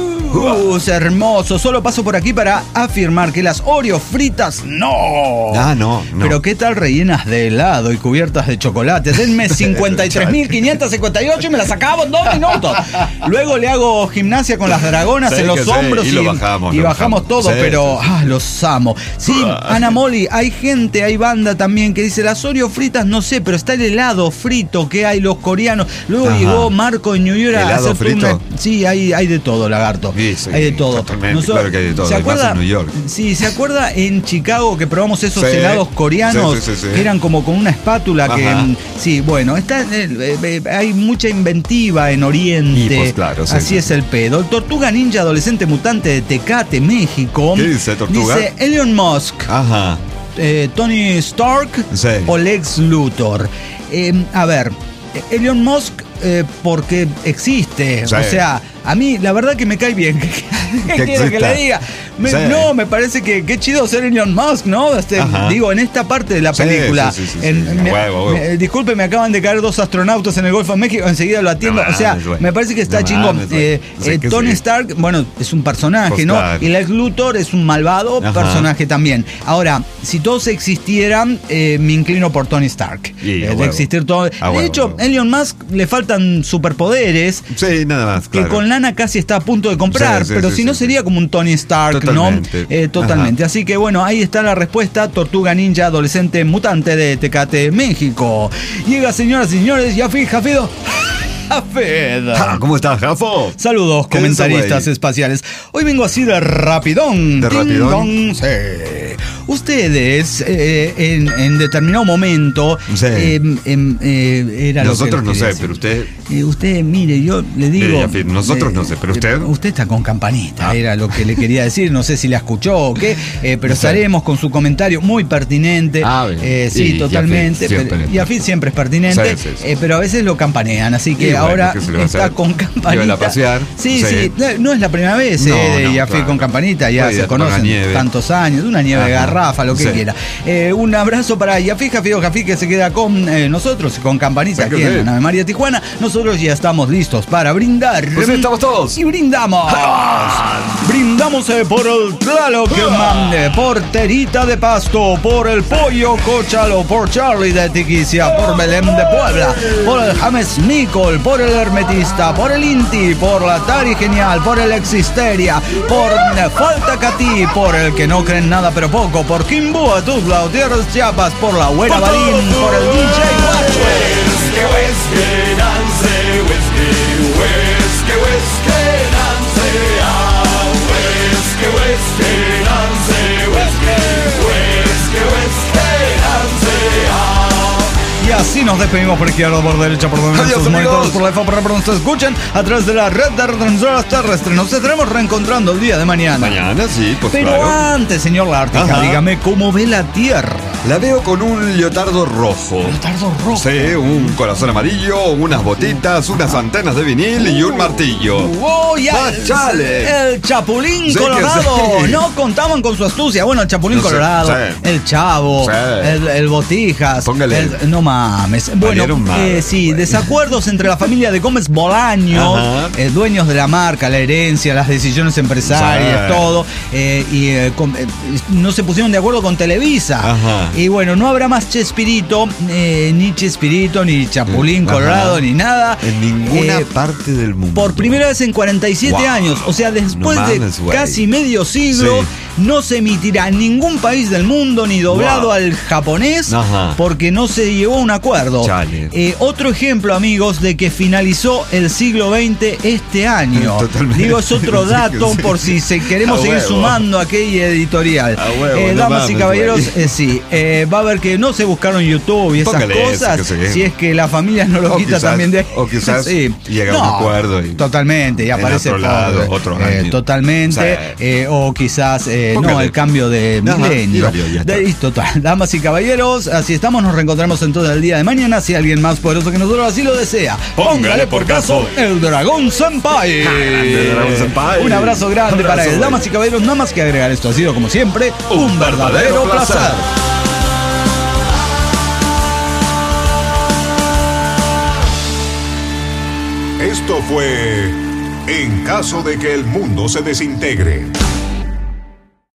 S8: luz, hermoso. Solo paso por aquí para afirmar que las Oreo fritas no.
S3: Ah, no, no.
S8: Pero qué tal rellenas de helado y cubiertas de chocolate. Denme cincuenta y tres mil quinientos cincuenta y ocho y me las acabo en dos minutos. Luego le hago gimnasia con las dragonas
S3: Sí,
S8: en los
S3: que sí,
S8: hombros
S3: y lo bajamos,
S8: y
S3: lo
S8: bajamos
S3: bajamos.
S8: todo,
S3: Sí,
S8: pero
S3: sí, sí.
S8: ah, los amo. Sí, Ana Molly, hay gente, hay banda también que dice las Oreo fritas, no sé, pero está el helado frito que hay los coreanos. Luego
S3: Ajá.
S8: llegó Marco en New York a
S3: ¿Helado
S8: hacer
S3: frito?
S8: turno- Sí, hay, hay de todo, lagarto.
S3: Sí, sí,
S8: hay de todo.
S3: totalmente, claro que hay de todo,
S8: ¿Se
S3: hay más
S8: acuerda?
S3: en New York.
S8: Sí, ¿se acuerda en Chicago que probamos esos
S3: Sí.
S8: helados coreanos
S3: Sí, sí, sí, sí.
S8: que eran como con una espátula que
S3: Ajá.
S8: mm, sí, bueno, está eh, eh, hay mucha inventiva en Oriente.
S3: Y, pues, claro, sí,
S8: Así
S3: sí.
S8: es el pedo. El Tortuga Ninja adolescente mutante de Tecate, México.
S3: ¿Qué dice, Tortuga?
S8: Dice Elon Musk,
S3: Ajá.
S8: eh, Tony Stark
S3: Sí.
S8: o Lex Luthor. Eh, a ver, Elon Musk eh, porque existe,
S3: Sí.
S8: o sea, a mí la verdad que me cae bien. ¿Qué
S3: Que
S8: quiero que
S3: exista.
S8: le diga? Me-
S3: Sí.
S8: No, me parece que qué chido ser Elon Musk, ¿no? Este,
S3: Ajá.
S8: digo, en esta parte de la
S3: Sí,
S8: película.
S3: sí, sí, sí, sí.
S8: en-
S3: A
S8: me-
S3: huevo, a huevo.
S8: me- disculpe, me acaban de caer dos astronautas en el Golfo de México, enseguida lo atiendo.
S3: No
S8: o sea,
S3: mames, güey.
S8: me parece que está
S3: No
S8: chingón.
S3: mames, güey.
S8: Eh,
S3: Sí
S8: eh,
S3: que
S8: Tony
S3: sí.
S8: Stark, bueno, es un personaje,
S3: Pues
S8: ¿no?
S3: claro.
S8: Y Lex Luthor es un malvado
S3: Ajá.
S8: personaje también. Ahora, si todos existieran, eh, me inclino por Tony Stark.
S3: Y,
S8: Eh,
S3: a
S8: de
S3: huevo.
S8: existir todo.
S3: A
S8: De
S3: huevo,
S8: hecho,
S3: a huevo.
S8: Elon Musk le faltan superpoderes.
S3: Sí, nada más, claro.
S8: Que con lana casi está a punto de comprar,
S3: Sí, sí,
S8: pero
S3: sí,
S8: si
S3: sí,
S8: no
S3: sí.
S8: sería como un Tony Stark,
S3: Totalmente.
S8: ¿no? Eh, totalmente. Así que bueno, ahí está la respuesta. Tortuga Ninja adolescente mutante de Tecate, México. Llega, señoras y señores, Yafi Jafido. Jafed.
S3: Ah, ¿cómo estás, Jafo?
S8: Saludos,
S3: ¿Qué dice,
S8: comentaristas
S3: güey?
S8: espaciales. Hoy vengo así de rapidón.
S3: ¿De
S8: Ding
S3: rapidón?
S8: dong, sí. Ustedes, eh, en, en determinado momento,
S3: Sí.
S8: eh, em, eh, era lo que
S3: Nosotros
S8: les
S3: no
S8: quería
S3: sé,
S8: decir.
S3: pero usted.
S8: Eh, usted, mire, yo le digo.
S3: Mire, Yafid, nosotros no sé, pero usted.
S8: Usted está con campanita,
S3: Ah.
S8: era lo que le quería decir. No sé si la escuchó o qué, eh, pero
S3: No sé.
S8: estaremos con su comentario muy pertinente.
S3: Ah, bien.
S8: Eh, sí,
S3: Y
S8: totalmente.
S3: Yafid siempre.
S8: pero- Yafid siempre es pertinente,
S3: Sí, sí, sí.
S8: eh, pero a veces lo campanean, así que
S3: Y bueno,
S8: ahora
S3: ¿qué se le va a
S8: está
S3: hacer?
S8: con campanita.
S3: Llévela a pasear.
S8: Sí, sí,
S3: Sí.
S8: no- no es la primera vez eh,
S3: No,
S8: de
S3: no,
S8: Yafid
S3: claro.
S8: con campanita, ya
S3: Puede ir
S8: se
S3: a tomar
S8: conocen
S3: la nieve.
S8: tantos años, una nieve de
S3: Ajá.
S8: garrafa, lo que
S3: Sí.
S8: quiera. Eh, un abrazo para Yafid, Jafido, Jafid, que se queda con eh, nosotros, con campanita
S3: Sí, que
S8: aquí en
S3: sí.
S8: Ana María Tijuana. Nosotros ya estamos listos para brindar.
S3: Pues sí, estamos todos.
S8: Y brindamos. Brindamos eh, por el Tlaloc Man, eh, por Terita de Pasto, por el Pollo Cochalo, por Charlie de Tiquicia, por Belém de Puebla, por el James Nicol, por el Hermetista, por el Inti, por la Tari Genial, por el Existeria, por eh, Falta Catí, por el que no creen nada pero poco, por Quimbúa, Tuzla, Tierras Chiapas, por la Buena Balín, por el D J Guacho. Y así nos despedimos por izquierda, por derecha, por donde
S3: Adiós,
S8: nuestros
S3: amigos.
S8: monitores, por la F, por la por donde nos escuchan, a través de la red de retransmisoras terrestres. Nos estaremos reencontrando el día de mañana.
S3: Mañana sí, pues
S8: Pero
S3: claro.
S8: antes, señor Lártica,
S3: Ajá.
S8: dígame cómo ve la Tierra.
S3: La veo con un leotardo rojo.
S8: Leotardo rojo.
S3: Sí, un corazón amarillo, unas botitas, unas antenas de vinil y un martillo.
S8: ¡Wow! Ya,
S3: ¡Ah, chale!
S8: el Chapulín
S3: Sí que
S8: Colorado.
S3: sí.
S8: No contaban con su astucia. Bueno, el Chapulín
S3: No sé,
S8: Colorado,
S3: sí.
S8: el Chavo,
S3: Sí.
S8: el, el Botijas.
S3: Póngale.
S8: el- no mames. Bueno,
S3: Valieron madre,
S8: eh, sí,
S3: güey.
S8: desacuerdos entre la familia de Gómez Bolaños,
S3: Ajá.
S8: eh, dueños de la marca, la herencia, las decisiones empresarias,
S3: Sí.
S8: todo. eh, y eh, con- eh, no se pusieron de acuerdo con Televisa.
S3: Ajá.
S8: Y bueno, no habrá más Chespirito, eh, ni Chespirito, ni Chapulín
S3: Ajá.
S8: Colorado, ni nada.
S3: En ninguna
S8: Eh,
S3: parte del mundo.
S8: por primera vez en cuarenta y siete
S3: Wow.
S8: años, o sea, después
S3: No mames,
S8: de
S3: güey.
S8: casi medio siglo,
S3: Sí.
S8: no se emitirá en ningún país del mundo ni doblado
S3: Wow.
S8: al japonés
S3: Ajá.
S8: porque no se llegó a un acuerdo.
S3: Chale.
S8: Eh, otro ejemplo, amigos, de que finalizó el siglo veinte este año.
S3: Totalmente.
S8: Digo, es otro
S3: Sí,
S8: dato
S3: sí.
S8: por si se, queremos
S3: A
S8: seguir
S3: huevo.
S8: sumando aquella editorial.
S3: A huevo,
S8: Eh,
S3: no
S8: damas y
S3: mames,
S8: caballeros,
S3: güey.
S8: eh, sí. eh, eh, va a ver que no se buscaron YouTube y esas
S3: Póngale eso,
S8: cosas,
S3: que se-
S8: si es que la familia no lo
S3: O
S8: quita
S3: quizás-
S8: también de ahí.
S3: o quizás
S8: Sí.
S3: llega a un acuerdo y-
S8: totalmente, y
S3: en
S8: aparece
S3: otro
S8: por-
S3: lado, otro
S8: eh,
S3: año.
S8: totalmente,
S3: Sí.
S8: eh, o quizás eh, no,
S3: Póngale.
S8: el cambio de
S3: Ajá,
S8: milenio.
S3: y valió, ya está.
S8: De- y total, damas y caballeros, así estamos, nos reencontramos entonces el día de mañana, si alguien más poderoso que nosotros así lo desea. Póngale por caso el Dragón Senpai.
S3: Grande, Dragón Senpai.
S8: Un abrazo grande
S3: Un abrazo,
S8: para él.
S3: güey.
S8: Damas y caballeros, nada más que agregar, esto ha sido como siempre un, verdadero placer.
S6: Esto fue En caso de que el mundo se desintegre.